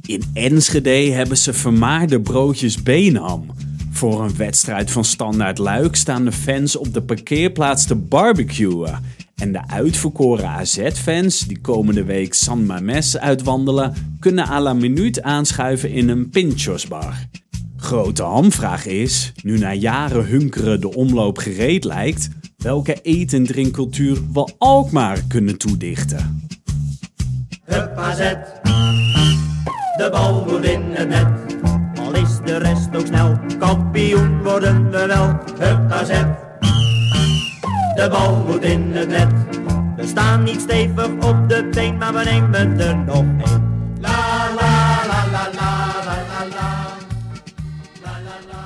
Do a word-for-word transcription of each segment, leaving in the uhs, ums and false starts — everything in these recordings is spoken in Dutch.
In Enschede hebben ze vermaarde broodjes beenham. Voor een wedstrijd van Standaard Luik staan de fans op de parkeerplaats te barbecuen. En de uitverkoren A Z-fans die komende week San Mamés uitwandelen, kunnen à la minuut aanschuiven in een Pinchosbar. Grote hamvraag is, nu na jaren hunkeren de omloop gereed lijkt, welke eet- en drinkcultuur we Alkmaar kunnen toedichten. Hup A Z, de bal moet in het net. Al is de rest ook snel, kampioen worden we wel. Hup A Z, de bal moet in het net. We staan niet stevig op de been, maar we nemen er nog één. La la la la la la la la. La la la.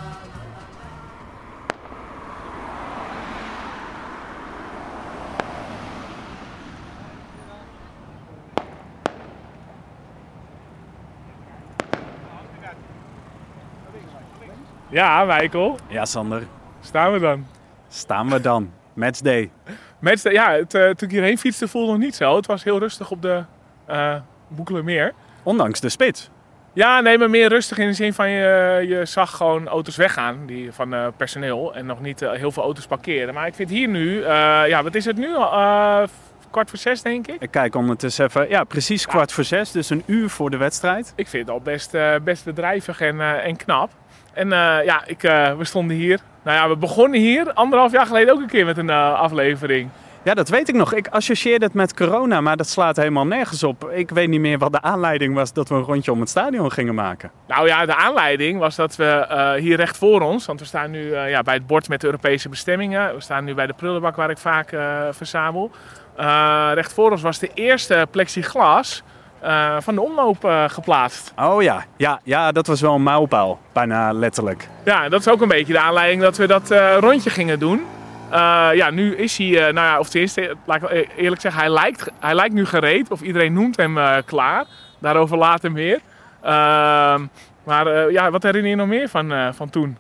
Ja, Michael. Ja, Sander. Staan we dan? Staan we dan. Matchday. Matchday, ja, het, uh, toen ik hierheen fietste voelde het nog niet zo. Het was heel rustig op de uh, Boekelermeer. Ondanks de spits. Ja, nee, maar meer rustig in de zin van je, je zag gewoon auto's weggaan die, van uh, personeel. En nog niet uh, heel veel auto's parkeren. Maar ik vind hier nu, uh, ja, wat is het nu? Uh, kwart voor zes, denk ik. Ik kijk ondertussen even, ja, precies kwart ja. voor zes. Dus een uur voor de wedstrijd. Ik vind het al best, uh, best bedrijvig en, uh, en knap. En uh, ja, ik, uh, we stonden hier. Nou ja, we begonnen hier anderhalf jaar geleden ook een keer met een uh, aflevering. Ja, dat weet ik nog. Ik associeerde het met corona, maar dat slaat helemaal nergens op. Ik weet niet meer wat de aanleiding was dat we een rondje om het stadion gingen maken. Nou ja, de aanleiding was dat we uh, hier recht voor ons, want we staan nu uh, ja, bij het bord met de Europese bestemmingen. We staan nu bij de prullenbak waar ik vaak uh, verzamel. Uh, recht voor ons was de eerste plexiglas Uh, van de omloop uh, geplaatst. Oh ja. ja, ja, dat was wel een mijlpaal, bijna letterlijk. Ja, dat is ook een beetje de aanleiding dat we dat uh, rondje gingen doen. Uh, ja, nu is hij, uh, nou ja, of tenminste, laat ik eerlijk zeggen, hij lijkt, hij lijkt nu gereed. Of iedereen noemt hem uh, klaar. Daarover later meer. Uh, maar uh, ja, wat herinner je nog meer van, uh, van toen?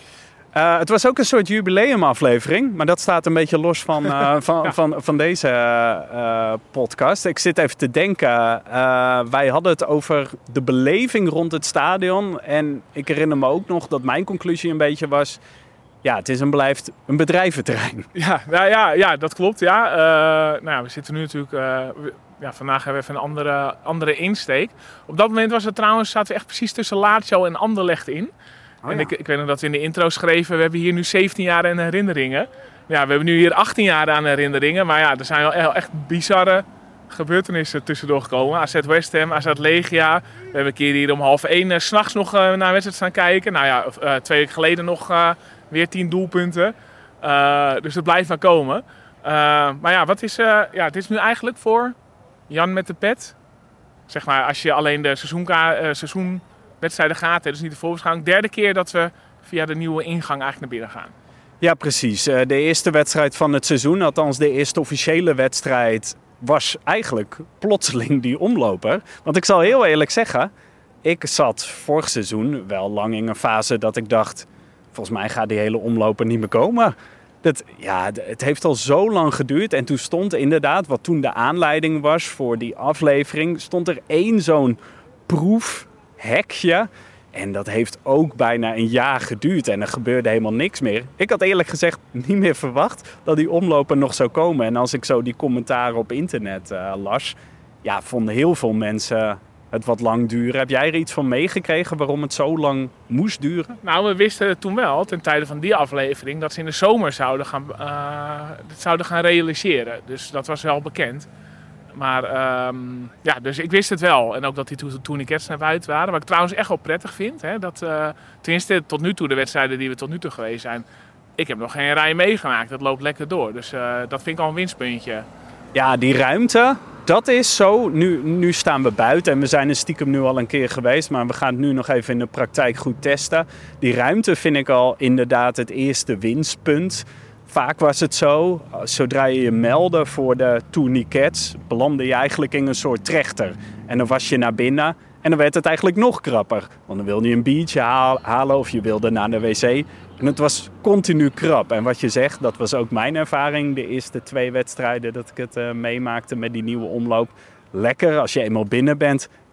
Uh, het was ook een soort jubileumaflevering, maar dat staat een beetje los van, uh, van, ja. van, van deze uh, podcast. Ik zit even te denken, uh, wij hadden het over de beleving rond het stadion. En ik herinner me ook nog dat mijn conclusie een beetje was, ja, het is en blijft een bedrijventerrein. Ja, nou ja, ja, dat klopt. Ja. Uh, nou, we zitten nu natuurlijk, uh, ja, vandaag hebben we even een andere, andere insteek. Op dat moment was het trouwens, zaten we echt precies tussen Lazio en Anderlecht in. Oh, en ja. ik, ik weet nog dat we in de intro schreven, we hebben hier nu zeventien jaar aan herinneringen. Ja, we hebben nu hier achttien jaar aan herinneringen. Maar ja, er zijn wel echt bizarre gebeurtenissen tussendoor gekomen. A Z West Ham, A Z Legia. We hebben een keer hier om half één uh, 's nachts nog uh, naar een wedstrijd staan kijken. Nou ja, uh, twee weken geleden nog uh, weer tien doelpunten. Uh, dus het blijft maar komen. Uh, maar ja, wat is, uh, ja, dit is nu eigenlijk voor Jan met de pet. Zeg maar, als je alleen de seizoenka, uh, seizoen... wedstrijden gaat, dus niet de voorbeschouwing. Derde keer dat we via de nieuwe ingang eigenlijk naar binnen gaan. Ja, precies. De eerste wedstrijd van het seizoen, althans de eerste officiële wedstrijd, was eigenlijk plotseling die omloper. Want ik zal heel eerlijk zeggen, ik zat vorig seizoen wel lang in een fase dat ik dacht, volgens mij gaat die hele omloper niet meer komen. Dat, ja, het heeft al zo lang geduurd en toen stond inderdaad, wat toen de aanleiding was voor die aflevering, stond er één zo'n proef hekje. En dat heeft ook bijna een jaar geduurd en er gebeurde helemaal niks meer. Ik had eerlijk gezegd niet meer verwacht dat die omloper nog zou komen. En als ik zo die commentaren op internet uh, las, ja, vonden heel veel mensen het wat lang duren. Heb jij er iets van meegekregen waarom het zo lang moest duren? Nou, we wisten toen wel, ten tijde van die aflevering, dat ze in de zomer zouden gaan, uh, zouden gaan realiseren. Dus dat was wel bekend. Maar um, ja, dus ik wist het wel. En ook dat die to- tourniquets naar buiten waren. Wat ik trouwens echt wel prettig vind. Hè, dat, uh, tenminste, tot nu toe, de wedstrijden die we tot nu toe geweest zijn. Ik heb nog geen rij meegemaakt. Dat loopt lekker door. Dus uh, dat vind ik al een winstpuntje. Ja, die ruimte, dat is zo. Nu, nu staan we buiten en we zijn er stiekem nu al een keer geweest. Maar we gaan het nu nog even in de praktijk goed testen. Die ruimte vind ik al inderdaad het eerste winstpunt. Vaak was het zo, zodra je je meldde voor de tourniquets, belandde je eigenlijk in een soort trechter. En dan was je naar binnen en dan werd het eigenlijk nog krapper. Want dan wilde je een biertje halen of je wilde naar de wc. En het was continu krap. En wat je zegt, dat was ook mijn ervaring. De eerste twee wedstrijden dat ik het uh, meemaakte met die nieuwe omloop. Lekker, als je eenmaal binnen bent,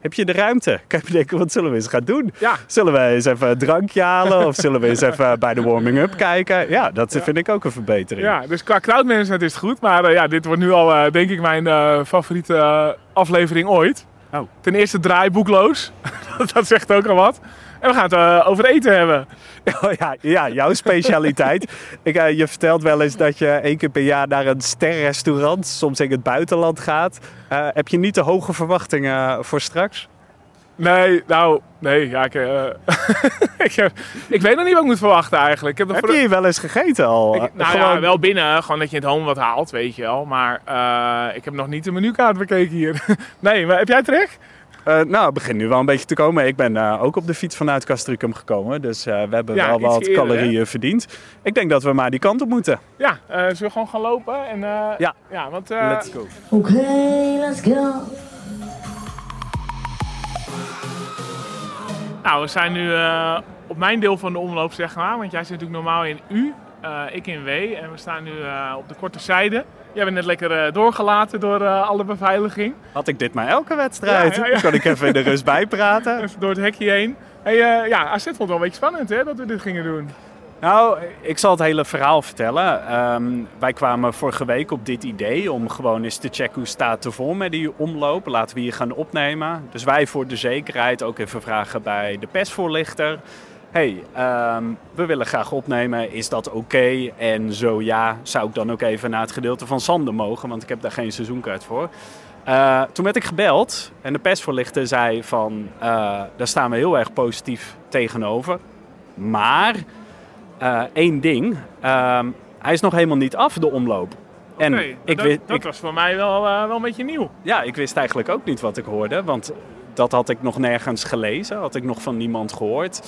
heb je de ruimte? Kan je bedenken, wat zullen we eens gaan doen? Ja. Zullen we eens even een drankje halen? Of zullen we eens even bij de warming-up kijken? Ja, dat ja. vind ik ook een verbetering. Ja, dus qua crowdmanagement is het goed. Maar uh, ja, dit wordt nu al, uh, denk ik, mijn uh, favoriete uh, aflevering ooit. Oh. Ten eerste draaiboekloos. Dat zegt ook al wat. En we gaan het uh, over eten hebben. Oh ja, ja, jouw specialiteit. ik, uh, je vertelt wel eens dat je één keer per jaar naar een sterrestaurant, soms in het buitenland gaat. Uh, heb je niet te hoge verwachtingen voor straks? Nee, nou, nee, ja, ik, uh, ik, heb, ik weet nog niet wat ik moet verwachten eigenlijk. Ik heb heb je hier wel eens gegeten al? Ik, nou gewoon... ja, wel binnen, gewoon dat je in het home wat haalt, weet je wel. Maar uh, ik heb nog niet de menukaart bekeken hier. Nee, maar heb jij het terecht? Uh, nou, het begint nu wel een beetje te komen. Ik ben uh, ook op de fiets vanuit Castricum gekomen. Dus uh, we hebben ja, wel wat eerder, calorieën hè? verdiend. Ik denk dat we maar die kant op moeten. Ja, uh, zullen we gewoon gaan lopen? En, uh, ja. ja, want, uh... let's go. Oké, okay, let's go. Nou, we zijn nu uh, op mijn deel van de omloop, zeg maar. Want jij zit natuurlijk normaal in U, uh, ik in W. En we staan nu uh, op de korte zijde. Jij bent net lekker uh, doorgelaten door uh, alle beveiliging. Had ik dit maar elke wedstrijd? Ja, ja, ja. Dan kan ik even in de rust bijpraten. Even door het hekje heen. Hey, uh, ja, A Z vond het wel een beetje spannend hè, dat we dit gingen doen. Nou, ik zal het hele verhaal vertellen. Um, wij kwamen vorige week op dit idee om gewoon eens te checken hoe staat het ervoor met die omloop. Laten we hier gaan opnemen. Dus wij voor de zekerheid ook even vragen bij de persvoorlichter. Hey, um, we willen graag opnemen, is dat oké? Okay? En zo ja, zou ik dan ook even naar het gedeelte van Sander mogen, want ik heb daar geen seizoenkaart voor. Uh, toen werd ik gebeld en de persvoorlichter zei van, uh, daar staan we heel erg positief tegenover. Maar, uh, één ding, uh, hij is nog helemaal niet af, de omloop. Oké, okay, dat, wist, dat ik, was voor mij wel, uh, wel een beetje nieuw. Ja, ik wist eigenlijk ook niet wat ik hoorde, want dat had ik nog nergens gelezen, had ik nog van niemand gehoord.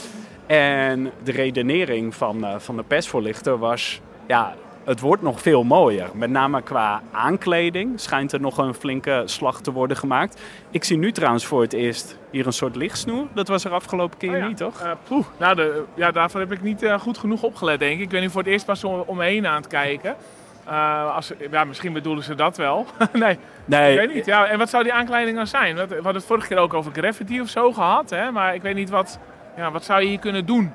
En de redenering van, uh, van de persvoorlichter was, ja, het wordt nog veel mooier. Met name qua aankleding schijnt er nog een flinke slag te worden gemaakt. Ik zie nu trouwens voor het eerst hier een soort lichtsnoer. Dat was er afgelopen keer oh ja. niet, toch? Uh, poeh, nou, de, ja, daarvoor heb ik niet uh, goed genoeg opgelet, denk ik. Ik ben nu voor het eerst pas om, omheen aan het kijken. Uh, als, ja, misschien bedoelen ze dat wel. nee, nee, ik weet niet. Ja, en wat zou die aankleding dan zijn? We hadden het vorige keer ook over graffiti of zo gehad, hè? Maar ik weet niet wat... Ja, wat zou je hier kunnen doen?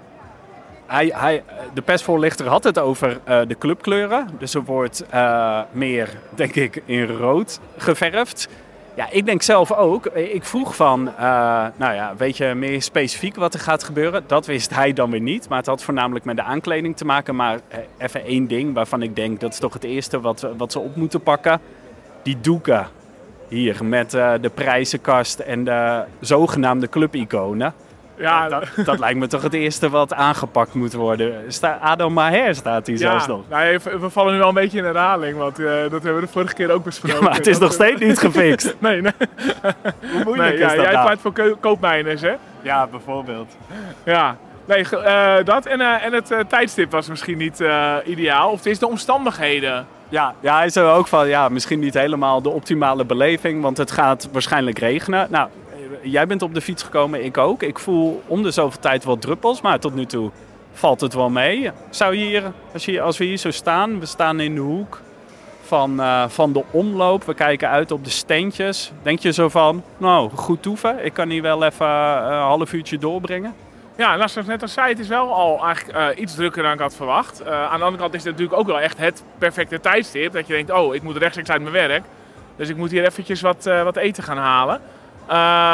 Hij, hij, de persvoorlichter had het over uh, de clubkleuren. Dus er wordt uh, meer, denk ik, in rood geverfd. Ja, ik denk zelf ook. Ik vroeg van, uh, nou ja, weet je meer specifiek wat er gaat gebeuren? Dat wist hij dan weer niet. Maar het had voornamelijk met de aankleding te maken. Maar uh, even één ding waarvan ik denk, dat is toch het eerste wat, wat ze op moeten pakken. Die doeken hier met uh, de prijzenkast en de zogenaamde clubiconen. Ja, dat, dat lijkt me toch het eerste wat aangepakt moet worden. Sta, Adam Maher staat hier ja, zelfs nog. Nou, we vallen nu wel een beetje in herhaling, want uh, dat hebben we de vorige keer ook besproken. Ja, maar het is dat nog steeds niet gefixt. nee, nee. Hoe moeilijk nee, is ja, dat Jij nou? pleit voor ko- koopmijners, hè? Ja, bijvoorbeeld. Ja, nee, uh, dat en, uh, en het uh, tijdstip was misschien niet uh, ideaal. Of het is de omstandigheden. Ja, ja, hij zei ook van, ja, misschien niet helemaal de optimale beleving, want het gaat waarschijnlijk regenen. Nou, jij bent op de fiets gekomen, ik ook. Ik voel om de zoveel tijd wat druppels, maar tot nu toe valt het wel mee. Zou je hier, als, je, als we hier zo staan, we staan in de hoek van, uh, van de omloop. We kijken uit op de steentjes. Denk je zo van, nou, goed toeven. Ik kan hier wel even uh, een half uurtje doorbrengen. Ja, en als ik net al zei, het is wel al eigenlijk uh, iets drukker dan ik had verwacht. Uh, aan de andere kant is het natuurlijk ook wel echt het perfecte tijdstip. Dat je denkt, oh, ik moet rechtstreeks uit mijn werk. Dus ik moet hier eventjes wat, uh, wat eten gaan halen. Uh,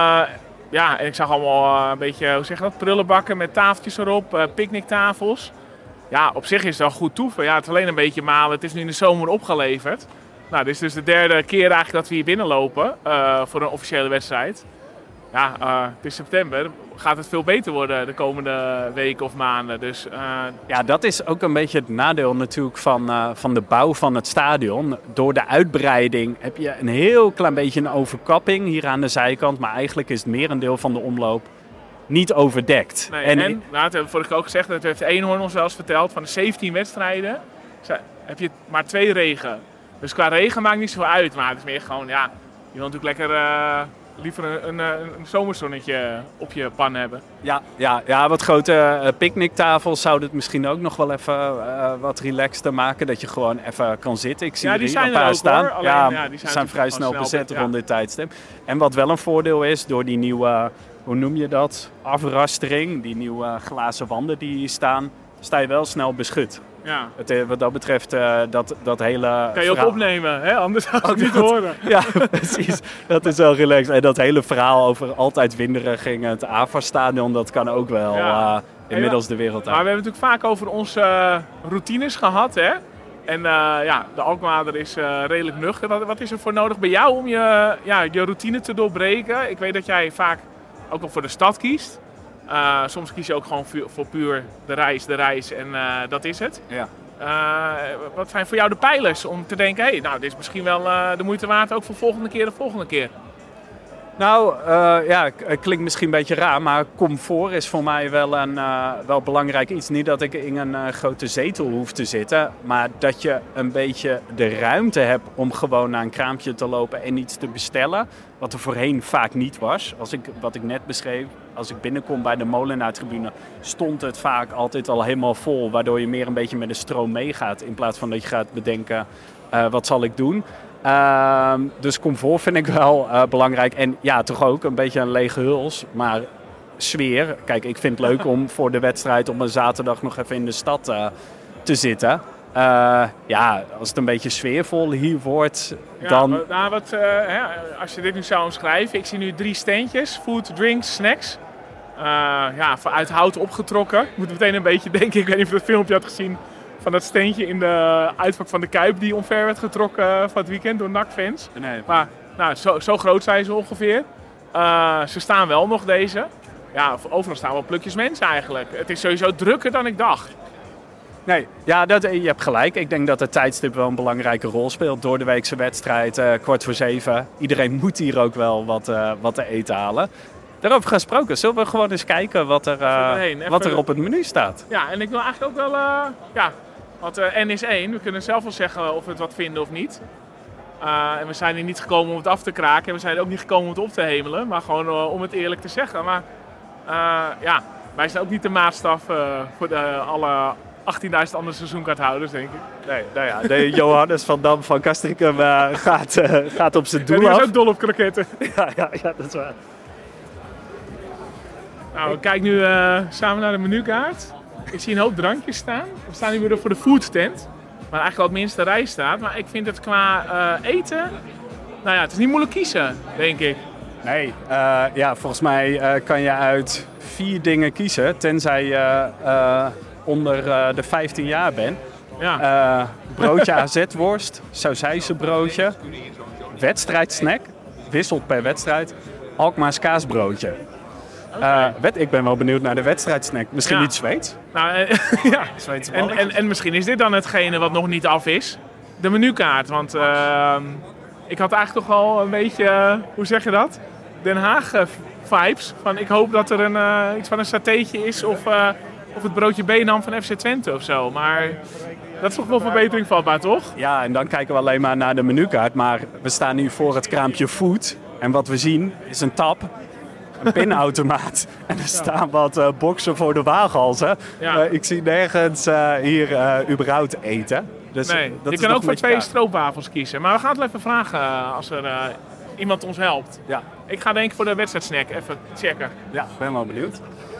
ja, en ik zag allemaal uh, een beetje, hoe zeg je dat, prullenbakken met tafeltjes erop, uh, picknicktafels. Ja, op zich is het wel goed toeven. Ja, het is alleen een beetje malen. Het is nu in de zomer opgeleverd. Nou, dit is dus de derde keer eigenlijk dat we hier binnenlopen uh, voor een officiële wedstrijd. Ja, uh, het is september. Gaat het veel beter worden de komende weken of maanden. Dus, uh... Ja, dat is ook een beetje het nadeel natuurlijk van, uh, van de bouw van het stadion. Door de uitbreiding heb je een heel klein beetje een overkapping hier aan de zijkant. Maar eigenlijk is het merendeel van de omloop niet overdekt. Nee, en, en nou, dat hebben we vorige keer ook gezegd. Dat heeft Eenhoorn ons wel eens verteld. Van de zeventien wedstrijden heb je maar twee regen. Dus qua regen maakt niet zoveel uit. Maar het is meer gewoon, ja, je wil natuurlijk lekker... Uh... liever een, een, een zomerzonnetje op je pan hebben. Ja, ja, ja, wat grote uh, picknicktafels zouden het misschien ook nog wel even uh, wat relaxter maken. Dat je gewoon even kan zitten. Ik zie ja, er die hier zijn een paar er ook, staan. hoor. Alleen, ja, ja, die zijn, zijn vrij snel snel bezet ja. rond dit tijdstip. En wat wel een voordeel is, door die nieuwe, hoe noem je dat, afrastering. Die nieuwe glazen wanden die hier staan, sta je wel snel beschut. Ja. Het, wat dat betreft, uh, dat, dat hele kan je ook verhaal... opnemen, hè? Anders zou je het Ook niet dat- horen. Ja, precies. Dat is wel relaxed. En dat hele verhaal over altijd winderig in het A V A-stadion, dat kan ook wel Ja. uh, inmiddels de wereld Maar uit. we hebben het natuurlijk vaak over onze uh, routines gehad, hè? En uh, ja, de Alkmaarder is uh, redelijk nuchter. Wat, wat is er voor nodig bij jou om je, ja, je routine te doorbreken? Ik weet dat jij vaak ook wel voor de stad kiest. Uh, soms kies je ook gewoon voor, voor puur de reis, de reis en uh, dat is het. Ja. Uh, wat zijn voor jou de pijlers om te denken, hé, hey, nou, dit is misschien wel uh, de moeite waard ook voor volgende keer de volgende keer? Nou, uh, ja, het klinkt misschien een beetje raar, maar comfort is voor mij wel een uh, wel belangrijk iets. Niet dat ik in een uh, grote zetel hoef te zitten, maar dat je een beetje de ruimte hebt om gewoon naar een kraampje te lopen en iets te bestellen. Wat er voorheen vaak niet was. Als ik, wat ik net beschreef, als ik binnenkom bij de Molenaar-tribune, stond het vaak altijd al helemaal vol. Waardoor je meer een beetje met de stroom meegaat in plaats van dat je gaat bedenken, uh, wat zal ik doen? Uh, dus comfort vind ik wel uh, belangrijk. En ja, toch ook een beetje een lege huls. Maar sfeer. Kijk, ik vind het leuk om voor de wedstrijd op een zaterdag nog even in de stad uh, te zitten. Uh, ja, als het een beetje sfeervol hier wordt, ja, dan... Maar, nou, wat, uh, hè, als je dit nu zou omschrijven. Ik zie nu drie steentjes. Food, drinks, snacks. Uh, ja, uit hout opgetrokken. Ik moet meteen een beetje denken. Ik weet niet of je dat filmpje had gezien. Van dat steentje in de uitvak van de Kuip die omver werd getrokken van het weekend door N A C-fans. Nee. Maar nou, zo, zo groot zijn ze ongeveer. Uh, ze staan wel nog deze. Ja, overal staan wel plukjes mensen eigenlijk. Het is sowieso drukker dan ik dacht. Nee, ja, dat, je hebt gelijk. Ik denk dat het tijdstip wel een belangrijke rol speelt. Door de weekse wedstrijd, uh, kwart voor zeven. Iedereen moet hier ook wel wat, uh, wat te eten halen. Daarover gesproken, zullen we gewoon eens kijken wat er, uh, Even even... wat er op het menu staat? Ja, en ik wil eigenlijk ook wel... Uh, ja, want uh, N is één. We kunnen zelf wel zeggen of we het wat vinden of niet. Uh, en we zijn hier niet gekomen om het af te kraken. En we zijn ook niet gekomen om het op te hemelen. Maar gewoon uh, om het eerlijk te zeggen. Maar uh, ja, wij zijn ook niet de maatstaf uh, voor de, alle achttienduizend andere seizoenkaarthouders, denk ik. Nee, nou ja, de Johannes van Dam van Castricum uh, gaat, uh, gaat op zijn doel en die af. is ook dol op kroketten. Ja, ja, ja, dat is waar. Nou, we kijken nu uh, samen naar de menukaart. Ik zie een hoop drankjes staan. We staan nu weer voor de foodtent. Waar eigenlijk wel het minste rij staat. Maar ik vind het qua uh, eten... Nou ja, het is niet moeilijk kiezen, denk ik. Nee, uh, ja, volgens mij uh, kan je uit vier dingen kiezen. Tenzij je uh, onder uh, de vijftien jaar bent. Ja. Uh, broodje A Z-worst, sausijzenbroodje, wedstrijdsnack, wisselt per wedstrijd, Alkmaars kaasbroodje. Uh, wed, ik ben wel benieuwd naar de wedstrijdsnack. Misschien Ja. niet Zweeds? Nou, eh, ja. Zweedse En, balletjes. en, en misschien is dit dan hetgene wat nog niet af is. De menukaart. Want uh, ik had eigenlijk toch wel een beetje, uh, hoe zeg je dat? Den Haag uh, vibes. Van, ik hoop dat er een, uh, iets van een satéetje is of, uh, of het broodje Benam van F C Twente of zo. Maar dat is toch wel verbetering vatbaar, toch? Ja, en dan kijken we alleen maar naar de menukaart. Maar we staan nu voor het kraampje Food. En wat we zien is een tap, een pinautomaat. En er staan wat uh, boksen voor de waaghalzen. Ja. Uh, ik zie nergens uh, hier uh, überhaupt eten. Dus Nee, dat je is kan nog ook voor een beetje twee raar. stroopwafels kiezen. Maar we gaan het wel even vragen uh, als er uh, iemand ons helpt. Ja, Ik ga denk ik voor de wedstrijdsnack even checken. ja, ik ben wel benieuwd.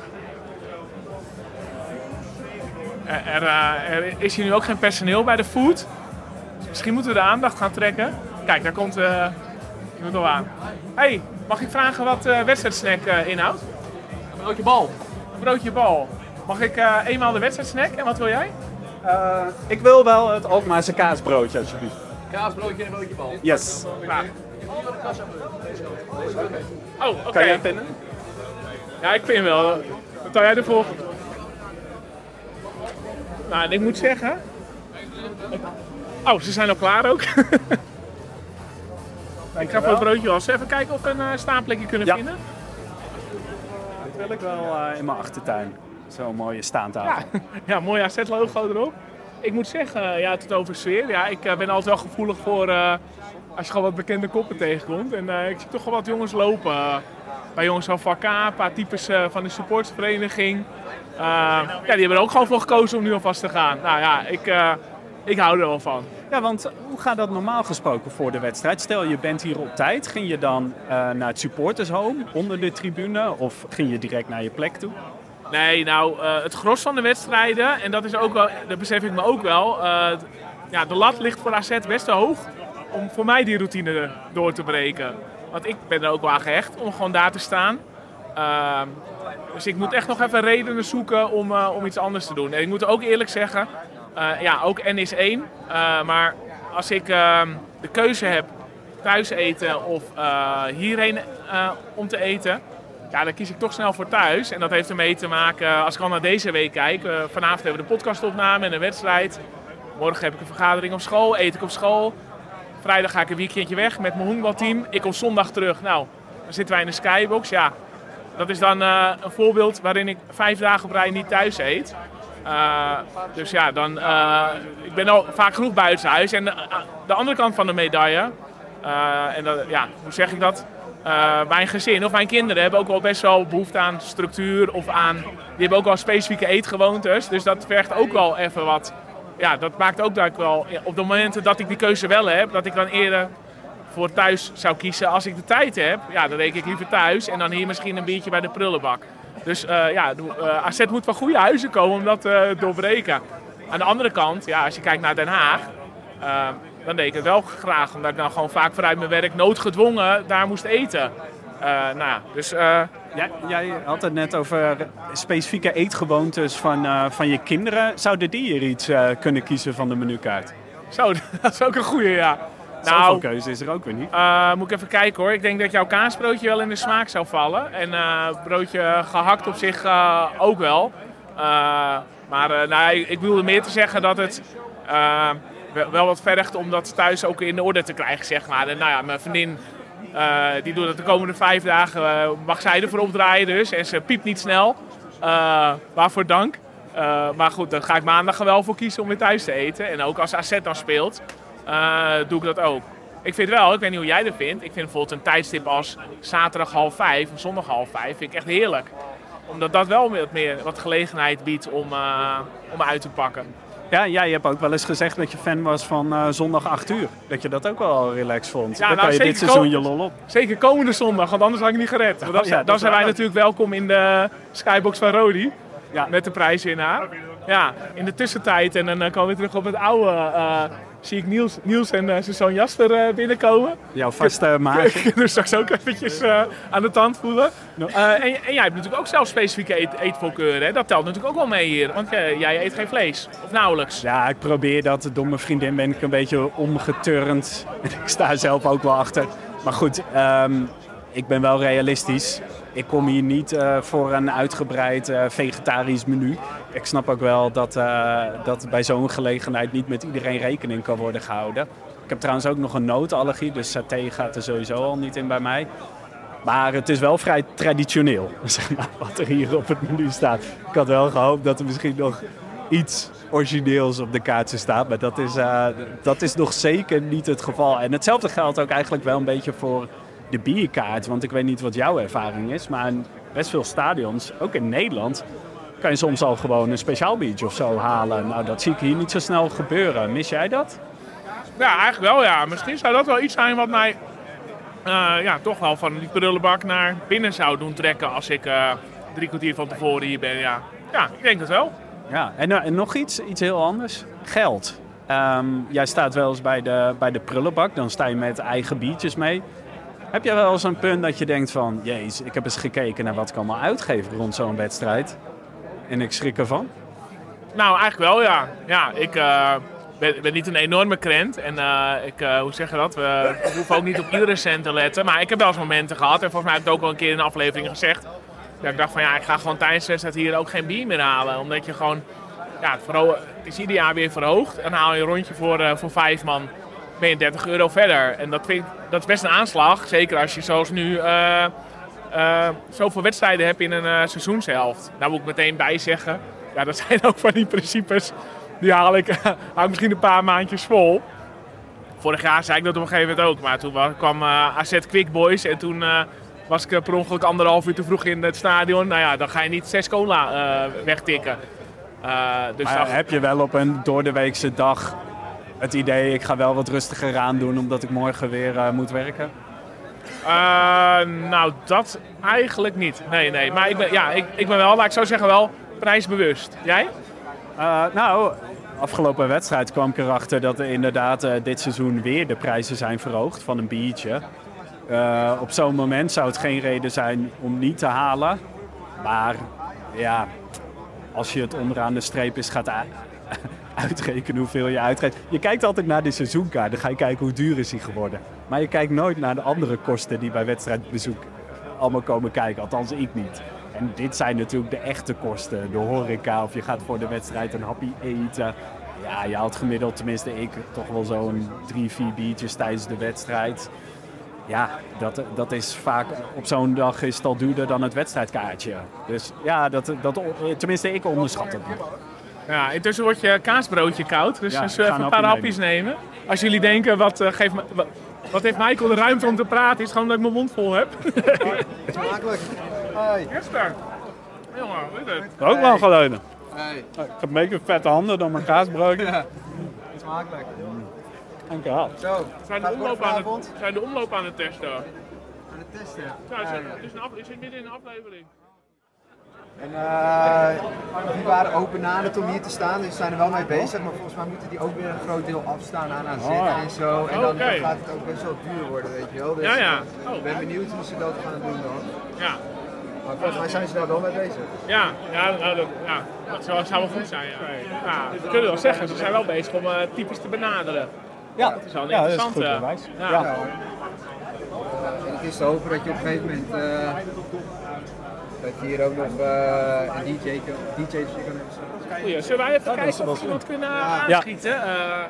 Er, er, uh, er is hier nu ook geen personeel bij de food. Dus misschien moeten we de aandacht gaan trekken. Kijk, daar komt uh, iemand al aan. Hey, mag ik vragen wat de uh, wedstrijdsnack uh, inhoudt? Een broodje bal. Een broodje bal. Mag ik uh, eenmaal de wedstrijdsnack en wat wil jij? Uh, ik wil wel het Alkmaarse kaasbroodje, alsjeblieft. Kaasbroodje en broodje bal. Yes. Graag. Oh, oké. Kan jij pinnen? Ja, ik pin wel. Wat tel jij ervoor? Nou, en ik moet zeggen... Oh, ze zijn al klaar ook. Ik ga voor het broodje wassen. Even kijken of we een uh, staanplekje kunnen Ja. vinden. Dat wil ik wel uh, in mijn achtertuin. Zo'n mooie staantafel. Ja, ja, mooi A Z-logo erop. ik moet zeggen, ja, tot over sfeer. Ja, ik uh, ben altijd wel gevoelig voor uh, als je gewoon wat bekende koppen tegenkomt. En uh, ik zie toch wel wat jongens lopen. Uh, bij jongens van V K, een paar types uh, van de supportersvereniging. Uh, ja, die hebben er ook gewoon voor gekozen om nu alvast te gaan. Nou ja, ik, uh, ik hou er wel van. Ja, want hoe gaat dat normaal gesproken voor de wedstrijd? Stel, je bent hier op tijd. Ging je dan uh, naar het supportershome onder de tribune? Of ging je direct naar je plek toe? Nee, nou, uh, het gros van de wedstrijden, en dat is ook wel, dat besef ik me ook wel. Uh, ja, de lat ligt voor A Z best wel hoog om voor mij die routine door te breken. Want ik ben er ook wel aan gehecht om gewoon daar te staan. Uh, dus ik moet echt nog even redenen zoeken om, uh, om iets anders te doen. En ik moet ook eerlijk zeggen, uh, ja, ook N is één. Uh, maar als ik uh, de keuze heb thuis eten of uh, hierheen uh, om te eten, ja, dan kies ik toch snel voor thuis. En dat heeft ermee te maken, als ik al naar deze week kijk. Uh, vanavond hebben we de podcastopname en een wedstrijd. Morgen heb ik een vergadering op school, eet ik op school. Vrijdag ga ik een weekendje weg met mijn honkbalteam. Ik kom zondag terug. Nou, dan zitten wij in de skybox. Ja, dat is dan uh, een voorbeeld waarin ik vijf dagen op rij niet thuis eet. Uh, dus ja, dan, uh, ik ben al vaak genoeg buitenshuis. En de, uh, de andere kant van de medaille, uh, en dat, ja, hoe zeg ik dat? Uh, mijn gezin of mijn kinderen hebben ook wel best wel behoefte aan structuur of aan... Die hebben ook wel specifieke eetgewoontes. Dus dat vergt ook wel even wat... Ja, dat maakt ook dat ik wel... Op de momenten dat ik die keuze wel heb, dat ik dan eerder voor thuis zou kiezen. Als ik de tijd heb, ja, dan denk ik liever thuis. En dan hier misschien een biertje bij de prullenbak. Dus uh, ja, uh, A Z moet van goede huizen komen om dat te uh, doorbreken. Aan de andere kant, ja, als je kijkt naar Den Haag... Uh, dan deed ik het wel graag, omdat ik dan gewoon vaak vanuit mijn werk noodgedwongen daar moest eten. Uh, nou ja, dus... Uh... Ja, jij had het net over specifieke eetgewoontes van, uh, van je kinderen. Zouden die hier iets uh, kunnen kiezen van de menukaart? Zo, dat is ook een goeie, ja. Zoveel nou, keuze is er ook weer niet. Uh, moet ik even kijken hoor. Ik denk dat jouw kaasbroodje wel in de smaak zou vallen. En uh, broodje gehakt op zich uh, ook wel. Uh, maar uh, nou, ik, ik wilde meer te zeggen dat het... Uh, wel wat vergt om dat thuis ook in orde te krijgen, zeg maar. En nou ja, mijn vriendin, uh, die doet het de komende vijf dagen, uh, mag zij ervoor opdraaien dus. En ze piept niet snel. Uh, waarvoor dank. Uh, maar goed, dan ga ik maandag er wel voor kiezen om weer thuis te eten. En ook als A Z dan speelt, uh, doe ik dat ook. Ik vind wel, ik weet niet hoe jij dat vindt, ik vind bijvoorbeeld een tijdstip als zaterdag half vijf of zondag half vijf, vind ik echt heerlijk. Omdat dat wel wat meer wat gelegenheid biedt om, uh, om uit te pakken. Ja, jij hebt ook wel eens gezegd dat je fan was van uh, zondag acht uur. Dat je dat ook wel relaxed vond. Ja, dan nou, kan je dit seizoen je lol op. Zeker komende zondag, want anders had ik niet gered. Want dan, Oh, ja, dan zijn wij waar. natuurlijk welkom in de skybox van Rodi. Ja. Met de prijswinnaar. Ja, in de tussentijd, en dan uh, komen we terug op het oude, uh, zie ik Niels, Niels en uh, zijn zoon Jasper uh, binnenkomen. Jouw vaste maatje. Kunnen we straks ook eventjes uh, aan de tand voelen. Uh, en, en jij hebt natuurlijk ook zelf specifieke eet, eetvoorkeuren. Hè? Dat telt natuurlijk ook wel mee hier. Want uh, jij eet geen vlees. Of nauwelijks. Ja, ik probeer dat. Door mijn vriendin ben ik een beetje omgeturnd. Ik sta zelf ook wel achter. Maar goed, um, ik ben wel realistisch. Ik kom hier niet uh, voor een uitgebreid uh, vegetarisch menu. Ik snap ook wel dat, uh, dat bij zo'n gelegenheid niet met iedereen rekening kan worden gehouden. Ik heb trouwens ook nog een notenallergie, dus saté gaat er sowieso al niet in bij mij. Maar het is wel vrij traditioneel, zeg maar, wat er hier op het menu staat. Ik had wel gehoopt dat er misschien nog iets origineels op de kaartje staat. Maar dat is, uh, dat is nog zeker niet het geval. En hetzelfde geldt ook eigenlijk wel een beetje voor de bierkaart. Want ik weet niet wat jouw ervaring is. Maar in best veel stadions, ook in Nederland, kan je soms al gewoon een speciaal biertje of zo halen. Nou, dat zie ik hier niet zo snel gebeuren. Mis jij dat? Ja, eigenlijk wel ja. Misschien zou dat wel iets zijn wat mij uh, ja, toch wel van die prullenbak naar binnen zou doen trekken als ik uh, drie kwartier van tevoren hier ben. Ja, ja ik denk het wel. Ja, en, uh, en nog iets, iets heel anders. Geld. Um, jij staat wel eens bij de, bij de prullenbak, dan sta je met eigen biertjes mee. Heb jij wel eens een punt dat je denkt van, jeez, ik heb eens gekeken naar wat ik allemaal uitgeef rond zo'n wedstrijd. En ik schrik ervan? Nou, eigenlijk wel ja. Ja, ik uh, ben, ben niet een enorme krent. En uh, ik, uh, hoe zeg je dat? We, we hoeven ook niet op iedere cent te letten. Maar ik heb wel eens momenten gehad. En volgens mij heb ik het ook al een keer in een aflevering gezegd. Dat ik dacht van ja, ik ga gewoon tijdens de wedstrijd hier ook geen bier meer halen. Omdat je gewoon, ja, het, verho- het is ieder jaar weer verhoogd. En dan haal je een rondje voor, uh, voor vijf man. Ben je dertig euro verder. En dat, vind ik, dat is best een aanslag. Zeker als je zoals nu uh, uh, zoveel wedstrijden hebt in een uh, seizoenshelft. Daar moet ik meteen bij zeggen. Ja, dat zijn ook van die principes die haal ik, hou ik misschien een paar maandjes vol. Vorig jaar zei ik dat op een gegeven moment ook, maar toen was- kwam uh, A Z Quick Boys en toen uh, was ik uh, per ongeluk anderhalf uur te vroeg in het stadion. Nou ja, dan ga je niet zes cola uh, wegtikken. Uh, dus Maar dat- heb je wel op een doordeweekse dag het idee, ik ga wel wat rustiger aan doen omdat ik morgen weer uh, moet werken? Uh, nou, dat eigenlijk niet. Nee, nee. Maar ik ben, ja, ik, ik ben wel, laat ik zo zeggen, wel prijsbewust. Jij? Uh, nou, afgelopen wedstrijd kwam ik erachter dat er inderdaad uh, dit seizoen weer de prijzen zijn verhoogd van een biertje. Uh, op zo'n moment zou het geen reden zijn om niet te halen. Maar ja, als je het onderaan de streep is gaat u- uitrekenen hoeveel je uitgeeft. Je kijkt altijd naar de seizoenkaart, dan ga je kijken hoe duur is die geworden. Maar je kijkt nooit naar de andere kosten die bij wedstrijdbezoek allemaal komen kijken. Althans, ik niet. En dit zijn natuurlijk de echte kosten. De horeca, of je gaat voor de wedstrijd een hapje eten. Ja, je haalt gemiddeld, tenminste ik, toch wel zo'n drie, vier biertjes tijdens de wedstrijd. Ja, dat, dat is vaak, op zo'n dag is het al duurder dan het wedstrijdkaartje. Dus ja, dat, dat, tenminste ik onderschat het niet. Ja, intussen wordt je kaasbroodje koud, dus Ja, dus ik ga even een een paar hapje hapjes nemen. Als jullie denken, wat, uh, geeft, me- wat, wat heeft Michael de ruimte om te praten, is het gewoon dat ik mijn mond vol heb. Smakelijk. Hoi. Esther. Jongen, wat is het? Ook wel geleden. Hey. Ik heb een beetje vette handen dan mijn kaasbroodje. Smakelijk. Dankjewel. Zo, Zijn de, gaat het omloop aan vanavond het, zijn de omloop aan het testen. aan het testen. Ja, Ja, ze- ja. het is een af, je zit midden in een aflevering. En uh, die waren open na het om hier te staan, dus ze zijn er wel mee bezig. Maar volgens mij moeten die ook weer een groot deel afstaan aan A Z Oh. en zo. En dan, Oké. dan gaat het ook best wel duur worden, weet je wel. Dus Ja, ja. ik Oh. ben benieuwd hoe ze dat gaan doen dan. Ja, Maar volgens mij zijn ze daar wel mee bezig. ja, ja, nou, dat, ja. dat zou, zou wel goed zijn. Ja. Ja, we kunnen wel zeggen, ze zijn wel bezig om uh, typisch te benaderen. Ja, Dat is wel een ja, dat is interessante. goed bewijs. Ja. Ja. Ja. En het is te hopen dat je op een gegeven moment uh, dat je hier ook nog uh, een D J kan, D J's kan hebben. Goeie, zullen wij even dat is kijken wel of we iemand kunnen Ja. aanschieten? Uh,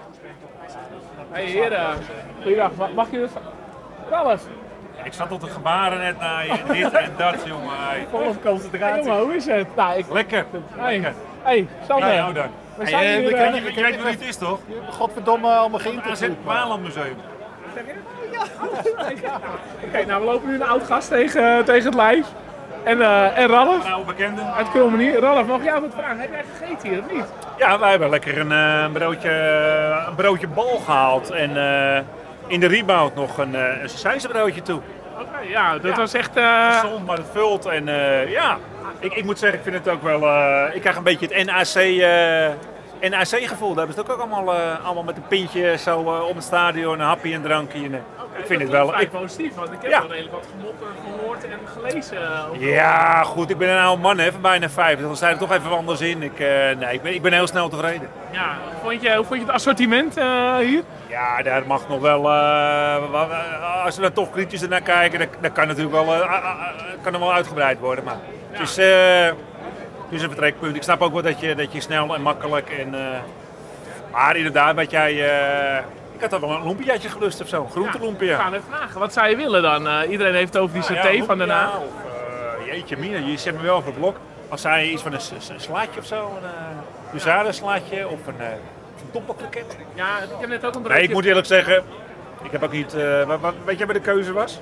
hey heren, goeiedag, mag, mag je het? Ralf, Ik zat tot de gebaren net naar je, dit en dat, jongen. Hey. Vol hey, concentratie. jongen, hoe is het? Nou, ik, Lekker. hey, hey, Sander, Ja, nou dan. we zijn Hey, hier... je, uh, je, je weet wie het is, toch? Godverdomme, allemaal A Z geïnterviewd. Waanland Museum. Oké, nou we lopen nu een oud gast tegen, tegen het lijf. En, uh, en Ralf, Een oude bekende. uit Kulmenie. Ralf, mag ik jou wat vragen? Heb jij gegeten hier of niet? Ja, wij hebben lekker een, eh, een, broodje, een broodje bal gehaald. En eh, in de rebound nog een, uh, een sausijzenbroodje toe. Oké, ja, dat Ja. was echt... Uh, Gezond, maar het vult. En eh, ja, ik, ik moet zeggen, ik vind het ook wel... eh, ik krijg een beetje het N A C... eh, N A C-gevoel. Daar hebben ze het ook allemaal, uh, allemaal met een pintje zo uh, om het stadion, een hapje en een drankje. En, uh, ik vind het wel... vrij Ik, positief, want ik heb Ja. wel redelijk wat gemoppen gehoord en gelezen. uh, over- ja, goed. Ik ben een oude man hè, van bijna vijftig. Dan sta je er toch even anders in. Ik, uh, nee, ik, ben, ik ben heel snel tevreden. Ja, hoe vond je, hoe vond je het assortiment uh, hier? Ja, daar mag nog wel... Uh, als we dan toch kritisch naar kijken, dan, dan kan natuurlijk wel, uh, uh, uh, kan er wel uitgebreid worden. Maar het is... Uh, Het is een vertrekpunt. Ik snap ook wel dat je, dat je snel en makkelijk en... Uh, maar inderdaad, wat jij... Uh, ik had al wel een lumpiaatje gelust of zo. Een groentelumpia. We gaan even vragen, wat zou je willen dan? Uh, iedereen heeft het over die Nou saté ja, van lumpia daarna. Of, uh, jeetje mina, je zet me wel over het blok. Als zij iets van een, s- s- een slaatje of zo, een uh, huzarenslaatje of een, uh, een doppelkroket. Ja, ik heb net ook een broodje. Nee, ik moet eerlijk zeggen, ik heb ook niet... Uh, wat, wat, weet je wat de keuze was?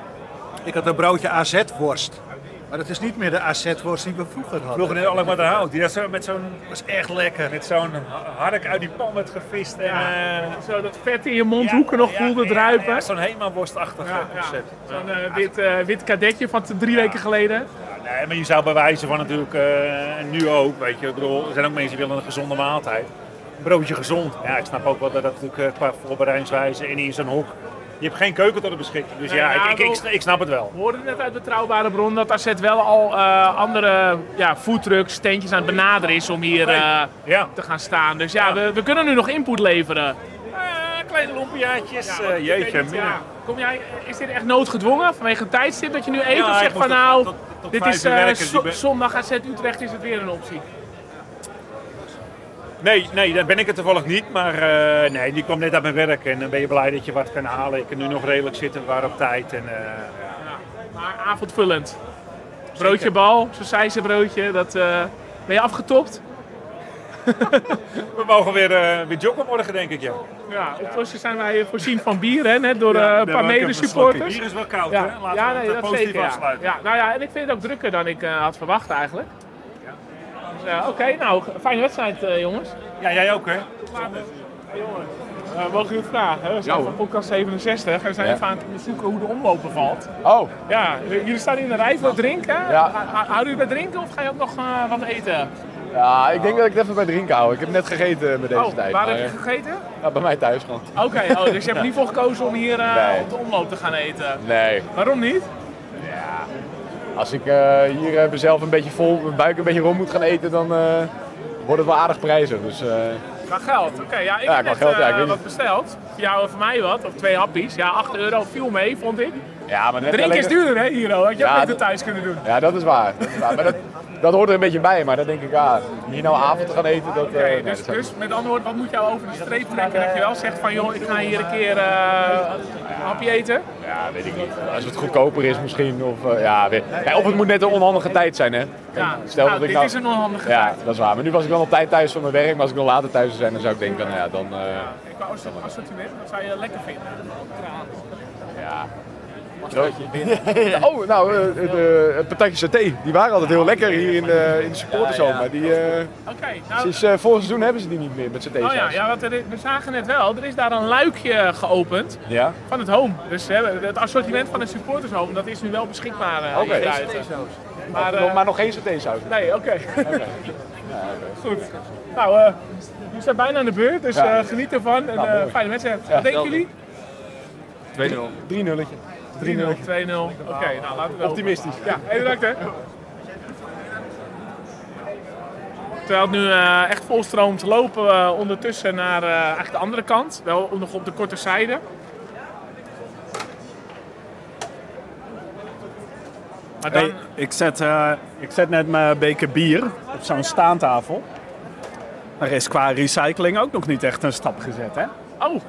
Ik had een broodje A Z-worst. Maar dat is niet meer de A Z-worst die we vroeger hadden. Vroeger in Alkmaar de Hout. Die had zo, met zo'n... Dat was echt lekker. Met zo'n hark uit die pan werd gevist. En, Ja. uh, Zo dat vet in je mondhoeken nog ja, voelde ja, druipen. Ja, zo'n Hema-worstachtig Ja, ja. concept. Zo'n uh, wit, uh, wit kadetje van t- drie weken geleden. Ja, nee, maar je zou bij wijze van natuurlijk, uh, en nu ook, weet je, ik bedoel, er zijn ook mensen die willen een gezonde maaltijd. Een broodje gezond. Ja, ik snap ook wel dat dat natuurlijk uh, qua voorbereidingswijze en in zo'n hok. Je hebt geen keuken tot de beschikking. Dus Nee, ja, ja, ik, ik, ik, ik snap het wel. We hoorden net uit betrouwbare bron dat A Z wel al uh, andere ja, foodtrucks, standjes aan het benaderen is om hier uh, Ja. te gaan staan. Dus ja, we, we kunnen nu nog input leveren. Uh, kleine lumpiaatjes, Ja, uh, want ik weet jeetje, niet, mina. ja. Kom jij, is dit echt noodgedwongen vanwege een tijdstip dat je nu eet? Ja, of ik zeg moet van tot- nou, tot- tot dit vijf is uur uh, werken, zo- die ben- zondag A Z Utrecht is het weer een optie? Nee, nee, dan ben ik het toevallig niet. Maar uh, nee, die kwam net uit mijn werk en dan ben je blij dat je wat kan halen. Ik kan nu nog redelijk zitten, we waren op tijd. En, uh, Ja, maar avondvullend. Broodje bal, zo'n broodje, dat uh, ben je afgetopt? We mogen weer, uh, weer joggen morgen, denk ik, ja. Ja, ondertussen zijn wij voorzien van bier, hè, net door ja, uh, een paar medesupporters. Bier is wel koud, ja. hè? Laten ja, we nee, het dat positief zeker, afsluiten. Ja. Ja, nou ja, en ik vind het ook drukker dan ik uh, had verwacht eigenlijk. Ja. Dus, uh, Oké, okay, nou, fijne wedstrijd, uh, jongens. Ja, jij ook, hè? Hey, jongens. Uh, mogen jullie vragen? We zijn van podcast zevenenzestig en we zijn ja. even aan het onderzoeken hoe de omloop bevalt. Oh. Ja, jullie staan in de rij voor drinken. Ja. Houden jullie bij drinken of ga je ook nog uh, wat eten? Ja, ik denk dat ik het even bij drinken hou. Ik heb net gegeten met deze oh, tijd. Waar maar, heb je gegeten? Ja, bij mij thuis gewoon. Oké, okay, oh, dus je hebt er niet voor gekozen om hier uh, nee. op de omloop te gaan eten? Nee. Waarom niet? Ja, als ik uh, hier uh, mezelf een beetje vol, mijn buik een beetje rond moet gaan eten, dan uh, wordt het wel aardig prijzig. Dus, uh... Qua geld? Oké, okay, ja, ik ja, heb net geld, uh, ja, wat niet. besteld. Voor jou en voor mij wat, of twee happies. Ja, acht euro viel mee, vond ik. Ja, maar net drinken alleen... is duurder, hè, hier, had je ja, ook beter thuis kunnen doen. Ja, dat is waar. Dat is waar. Maar dat, dat hoort er een beetje bij, maar dan denk ik, ja, hier nou avond te gaan eten, dat... Oké, okay, uh, nee, dus, dat dus met andere woorden, wat moet jou over de streep trekken? Dat je wel zegt van, joh, ik ga hier een keer uh, een hapje eten? Ja, weet ik niet. Als het goedkoper is misschien, of uh, ja, weet... ja, of het moet net een onhandige tijd zijn, hè. Ja, Stel nou, dat ik dit nou... is een onhandige ja, tijd. Ja, dat is waar. Maar nu was ik dan op tijd thuis van mijn werk, maar als ik nog later thuis zou zijn, dan zou ik denken, nou ja, dan... Uh... Ja, qua assortiment, wat zou je lekker vinden? Ja... oh, nou, uh, de, het patatje saté, die waren altijd heel lekker hier in de, in de supportershome. Maar die, uh, okay, nou, sinds uh, vorig seizoen hebben ze die niet meer met saté. Oh ja, ja, want er, we zagen net wel, er is daar een luikje geopend ja? van het home. Dus hè, het assortiment van het supportershome, dat is nu wel beschikbaar. Uh, Oké. okay. Maar, uh, maar nog geen satésaus? Nee, oké. Okay. Okay. Ja, okay. Goed. Nou, uh, we zijn bijna aan de beurt, dus ja. uh, geniet ervan en nou, uh, fijne wedstrijd. Ja. Wat denken jullie? twee nul. drie nul. drie nul, twee nul. Oké, okay, nou laten we optimistisch. Ja, heel bedankt hè. Terwijl het nu uh, echt vol stroomt, lopen we ondertussen naar uh, eigenlijk de andere kant. Wel nog op de korte zijde. Maar dan... Hey, ik, zet, uh, ik zet net mijn beker bier op zo'n staantafel. Er is qua recycling ook nog niet echt een stap gezet, hè? Oh,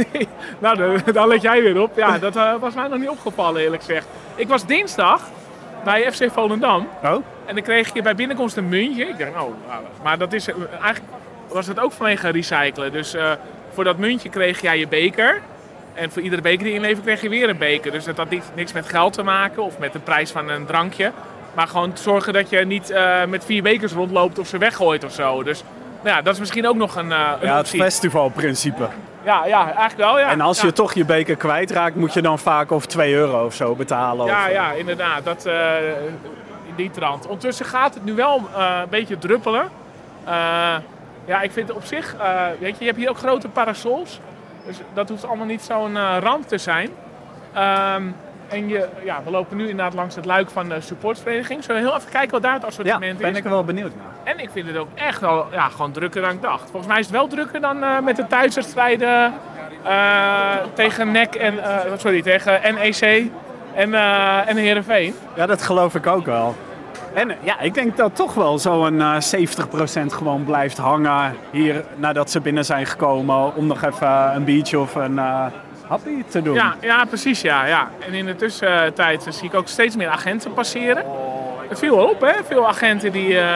nou daar let jij weer op. Ja, dat uh, was mij nog niet opgevallen eerlijk gezegd. Ik was dinsdag bij F C Volendam. Oh? En dan kreeg je bij binnenkomst een muntje. Ik dacht, oh, maar dat is, eigenlijk was het ook vanwege recyclen. Dus uh, voor dat muntje kreeg jij je beker. En voor iedere beker die je inlevert kreeg je weer een beker. Dus dat had niet, niks met geld te maken of met de prijs van een drankje. Maar gewoon zorgen dat je niet uh, met vier bekers rondloopt of ze weggooit of zo. Dus nou ja, dat is misschien ook nog een, uh, een ja, optie. Het festivalprincipe. Ja, ja, eigenlijk wel, ja. En als ja. je toch je beker kwijtraakt, moet je dan vaak of twee euro of zo betalen. Ja, of, ja, inderdaad. Dat, uh, in die trant. Ondertussen gaat het nu wel uh, een beetje druppelen. Uh, ja, ik vind het op zich, uh, weet je, je hebt hier ook grote parasols. Dus dat hoeft allemaal niet zo'n uh, ramp te zijn. Um, en je, ja, we lopen nu inderdaad langs het luik van de supportsvereniging. Zullen we heel even kijken wat daar het assortiment is? Ja, ben ik er wel benieuwd naar. En ik vind het ook echt wel ja, gewoon drukker dan ik dacht. Volgens mij is het wel drukker dan uh, met de thuiswedstrijden uh, tegen N E C en, uh, sorry, tegen N E C en, uh, en Heerenveen. Ja, dat geloof ik ook wel. En ja, ik denk dat toch wel zo'n uh, zeventig procent gewoon blijft hangen hier nadat ze binnen zijn gekomen. Om nog even een biertje of een uh, happy te doen. Ja, ja, precies. Ja, ja. En in de tussentijd zie ik ook steeds meer agenten passeren. Het viel op, hè? Veel agenten die, uh,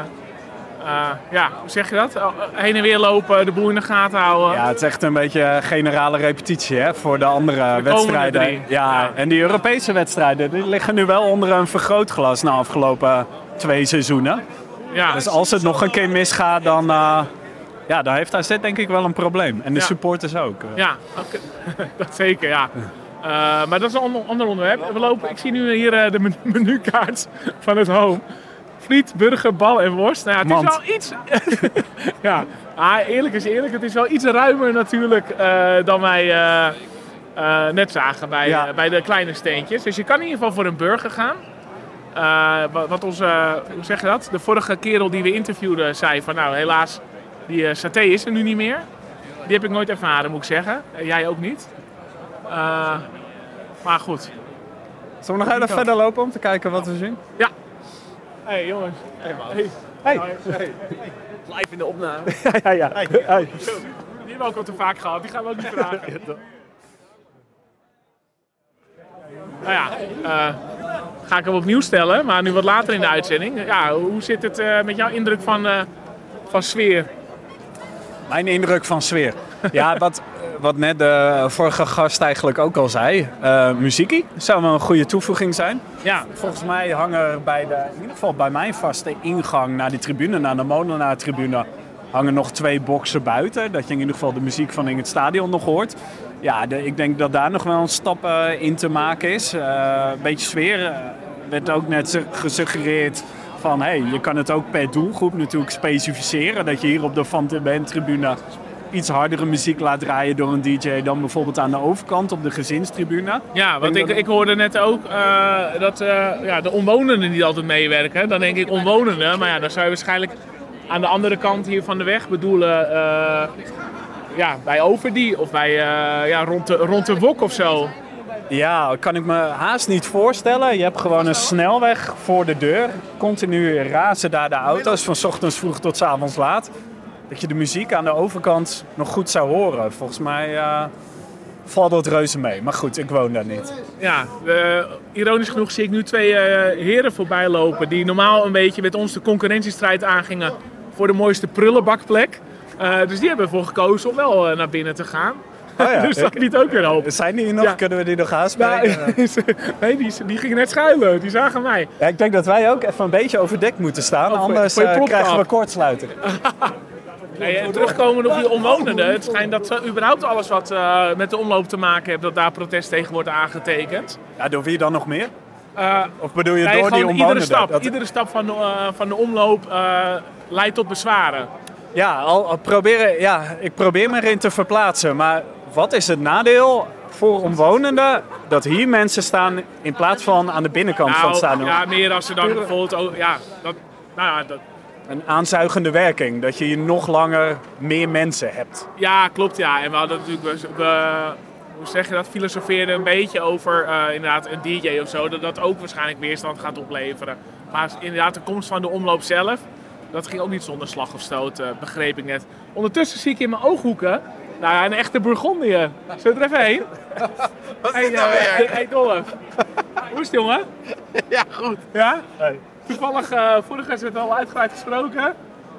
uh, ja, hoe zeg je dat? Heen en weer lopen, de boel in de gaten houden. Ja, het is echt een beetje generale repetitie, hè, voor de andere de wedstrijden. Drie. Ja, ja, en die Europese wedstrijden, die liggen nu wel onder een vergrootglas na afgelopen twee seizoenen. Ja. Dus als het nog een keer misgaat, dan, uh, ja, dan heeft A Z denk ik wel een probleem. En de ja. supporters ook. Ja, okay. Dat zeker, ja. Uh, maar dat is een ander, ander onderwerp. We lopen, ik zie nu hier uh, de menukaart van het home. Friet, burger, bal en worst. Nou ja, het Mand. is wel iets... ja, ah, eerlijk is eerlijk. Het is wel iets ruimer natuurlijk uh, dan wij uh, uh, net zagen bij, ja. uh, bij de kleine steentjes. Dus je kan in ieder geval voor een burger gaan. Uh, wat onze, uh, hoe zeg je dat? De vorige kerel die we interviewden zei van nou helaas, die uh, saté is er nu niet meer. Die heb ik nooit ervaren, moet ik zeggen. Uh, jij ook niet. Uh, maar goed. Zullen we nog even verder lopen om te kijken wat we zien? Ja. Hé hey, jongens. Hey man. Hey. Hey. Hey. Live in de opname. ja, ja, ja. Hey. Hey. Die hebben we ook al te vaak gehad. Die gaan we ook niet vragen. Nou ja, uh, ga ik hem opnieuw stellen, maar nu wat later in de uitzending. Ja, hoe zit het uh, met jouw indruk van, uh, van sfeer Mijn indruk van sfeer. Ja, wat, wat net de vorige gast eigenlijk ook al zei. Uh, muziekie zou wel een goede toevoeging zijn. Ja, volgens mij hangen er bij de, in ieder geval bij mijn vaste ingang naar die tribune, naar de Molenaar-tribune, hangen nog twee boxen buiten. Dat je in ieder geval de muziek van in het stadion nog hoort. Ja, de, ik denk dat daar nog wel een stap uh, in te maken is. Uh, een beetje sfeer. Uh, werd ook net gesuggereerd van, hey, je kan het ook per doelgroep natuurlijk specificeren. Dat je hier op de Van de Bent-tribune iets hardere muziek laat draaien door een D J dan bijvoorbeeld aan de overkant op de gezinstribune. Ja, want ik, ik hoorde net ook uh, dat uh, ja, de omwonenden niet altijd meewerken. Dan denk ik omwonenden, maar ja, dan zou je waarschijnlijk aan de andere kant hier van de weg bedoelen, uh, ja, bij Overdie of bij, uh, ja, rond, de, rond de Wok of zo. Ja, kan ik me haast niet voorstellen. Je hebt gewoon een snelweg voor de deur. Continu razen daar de auto's van 's ochtends vroeg tot 's avonds laat. Dat je de muziek aan de overkant nog goed zou horen. Volgens mij uh, valt dat reuze mee. Maar goed, ik woon daar niet. Ja, uh, ironisch genoeg zie ik nu twee uh, heren voorbij lopen die normaal een beetje met ons de concurrentiestrijd aangingen voor de mooiste prullenbakplek. Uh, dus die hebben ervoor gekozen om wel uh, naar binnen te gaan. Oh ja. Dus dat biedt ook weer hoop. Zijn die hier nog? Ja. Kunnen we die nog aanspreken? Nou, nee, die, die gingen net schuilen. Die zagen mij. Ja, ik denk dat wij ook even een beetje overdekt moeten staan. Oh, anders uh, krijgen we kortsluiting. Nee, en terugkomen op die omwonenden. Het schijnt dat ze überhaupt alles wat uh, met de omloop te maken heeft, dat daar protest tegen wordt aangetekend. Ja, door wie dan nog meer? Uh, of bedoel je nee, door die omwonenden? Iedere stap, dat... iedere stap van de, uh, van de omloop uh, leidt tot bezwaren. Ja, al, al proberen, ja, ik probeer me erin te verplaatsen. Maar wat is het nadeel voor omwonenden dat hier mensen staan in plaats van aan de binnenkant nou, van het stadion? Ja, meer als ze dan bijvoorbeeld ook, ja, dat, nou ja, dat... Een aanzuigende werking, dat je hier nog langer meer mensen hebt. Ja, klopt, ja. En we hadden natuurlijk, we, hoe zeg je dat, filosofeerden een beetje over uh, inderdaad een D J of zo, dat dat ook waarschijnlijk weerstand gaat opleveren. Maar inderdaad, de komst van de omloop zelf, dat ging ook niet zonder slag of stoot, uh, begreep ik net. Ondertussen zie ik in mijn ooghoeken, nou ja, een echte Bourgondië. Zullen we er even heen? Wat is hey, dit nou weer? Hey, hey Dolf. Hoe is het, jongen? Ja, goed. Ja? Hey. Toevallig, uh, vorige keer hebben we al uitgebreid gesproken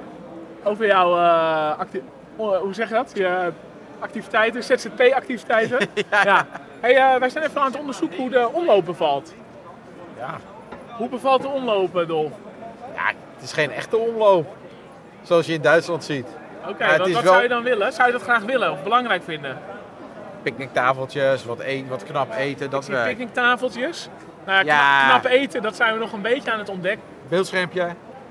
over jouw, uh, acti- uh, hoe zeg je dat? Je activiteiten, Z Z P-activiteiten. ja. ja. Hey, uh, wij zijn even aan het onderzoeken hoe de omloop bevalt. Ja. Hoe bevalt de omloop, Dolf? Ja, het is geen echte omloop. Zoals je in Duitsland ziet. Oké, okay, wat, wat wel... zou je dan willen? Zou je dat graag willen of belangrijk vinden? Picknicktafeltjes, wat, e- wat knap eten, dat werkt. Picknicktafeltjes? Nou ja, ja. knap eten, dat zijn we nog een beetje aan het ontdekken. Beeldschermpje.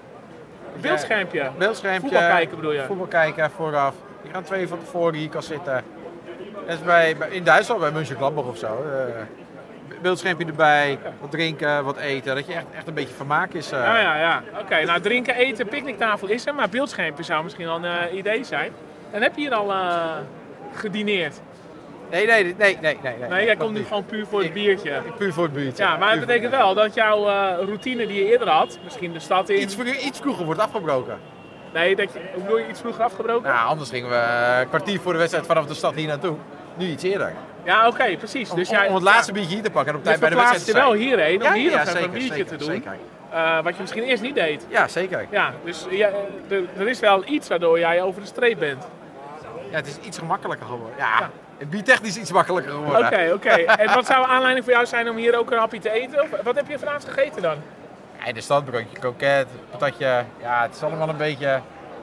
Beeldschermpje? Beeldschermpje. Voetbal kijken bedoel je? Voetbal kijken vooraf. Je gaat twee van tevoren hier kan zitten. Dat is bij, bij, in Duitsland bij Mönchengladbach of zo. Uh, beeldschermpje erbij, wat drinken, wat eten. Dat je echt, echt een beetje vermaak is. Uh. Ja, ja, ja. Oké, okay, nou drinken, eten, picknicktafel is er. Maar beeldschermpje zou misschien wel een uh, idee zijn. En heb je hier al uh, gedineerd? Nee, nee, nee, nee, nee. Nee, nee jij komt nu gewoon puur voor het biertje. Ik, puur voor het biertje. Ja, maar het betekent wel dat jouw uh, routine die je eerder had, misschien de stad in... Iets, iets vroeger wordt afgebroken. Nee, dat je, hoe bedoel je iets vroeger afgebroken? Nou, anders gingen we een kwartier voor de wedstrijd vanaf de stad hier naartoe. Nu iets eerder. Ja, oké, okay, precies. Dus om, jij, om het laatste biertje hier te pakken en op tijd bij de wedstrijd te zijn. Je verplaatst je wel hierheen om ja, hier ja, nog zeker, even een biertje zeker, te doen. Zeker. Uh, wat je misschien eerst niet deed. Ja, zeker. Ja, dus ja, er, er is wel iets waardoor jij over de streep bent. Ja, het is iets gemakkelijker geworden. Ja, ja. Het biertechnisch iets makkelijker geworden. Oké, okay, oké. Okay. En wat zou aanleiding voor jou zijn om hier ook een hapje te eten? Of wat heb je vanavond gegeten dan? Ja, de stadbroodje, kroket, patatje. Ja, het is allemaal een beetje...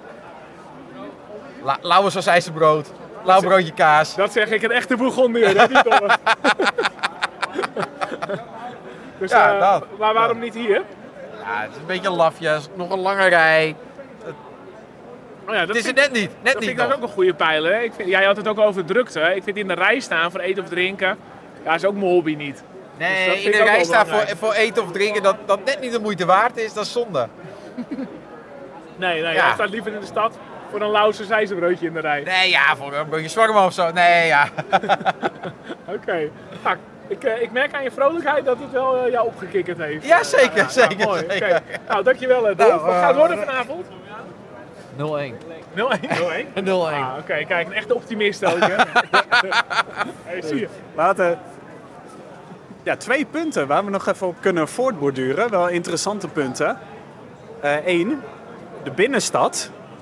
La- lauwe sausijzenbrood, lauw broodje kaas. Dat zeg ik, een echte Bourgondier, dat niet Dolf. Dus, ja, uh, dat. Maar waarom niet hier? Ja, het is een beetje lafjes, nog een lange rij. Oh ja, dat het is vind, het net niet. Net dat niet vind ik ook een goede pijler. Ik vind, jij had het ook over drukte. Ik vind in de rij staan voor eten of drinken, ja, is ook mijn hobby niet. Nee, dus in de rij staan voor, voor eten of drinken dat, dat net niet de moeite waard is, dat is zonde. Nee, nee, ja. jij staat liever in de stad voor een lauwse zijzenbroodje in de rij. Nee, ja, voor een broodje zwarma of zo. Nee, ja. Oké. Okay. Nou, ik, uh, ik merk aan je vrolijkheid dat het wel uh, jou opgekikkerd heeft. Ja, zeker, uh, zeker. Nou, mooi. zeker. Okay. Nou, dankjewel, Dolf. Nou, uh, Wat gaat het worden vanavond? nul één. nul één? nul één. Ah, Oké, okay. Kijk, een echte optimist ook, hè? Hey, zie je. Laten... Ja, twee punten waar we nog even op kunnen voortborduren. Wel interessante punten. Eén, uh, de binnenstad.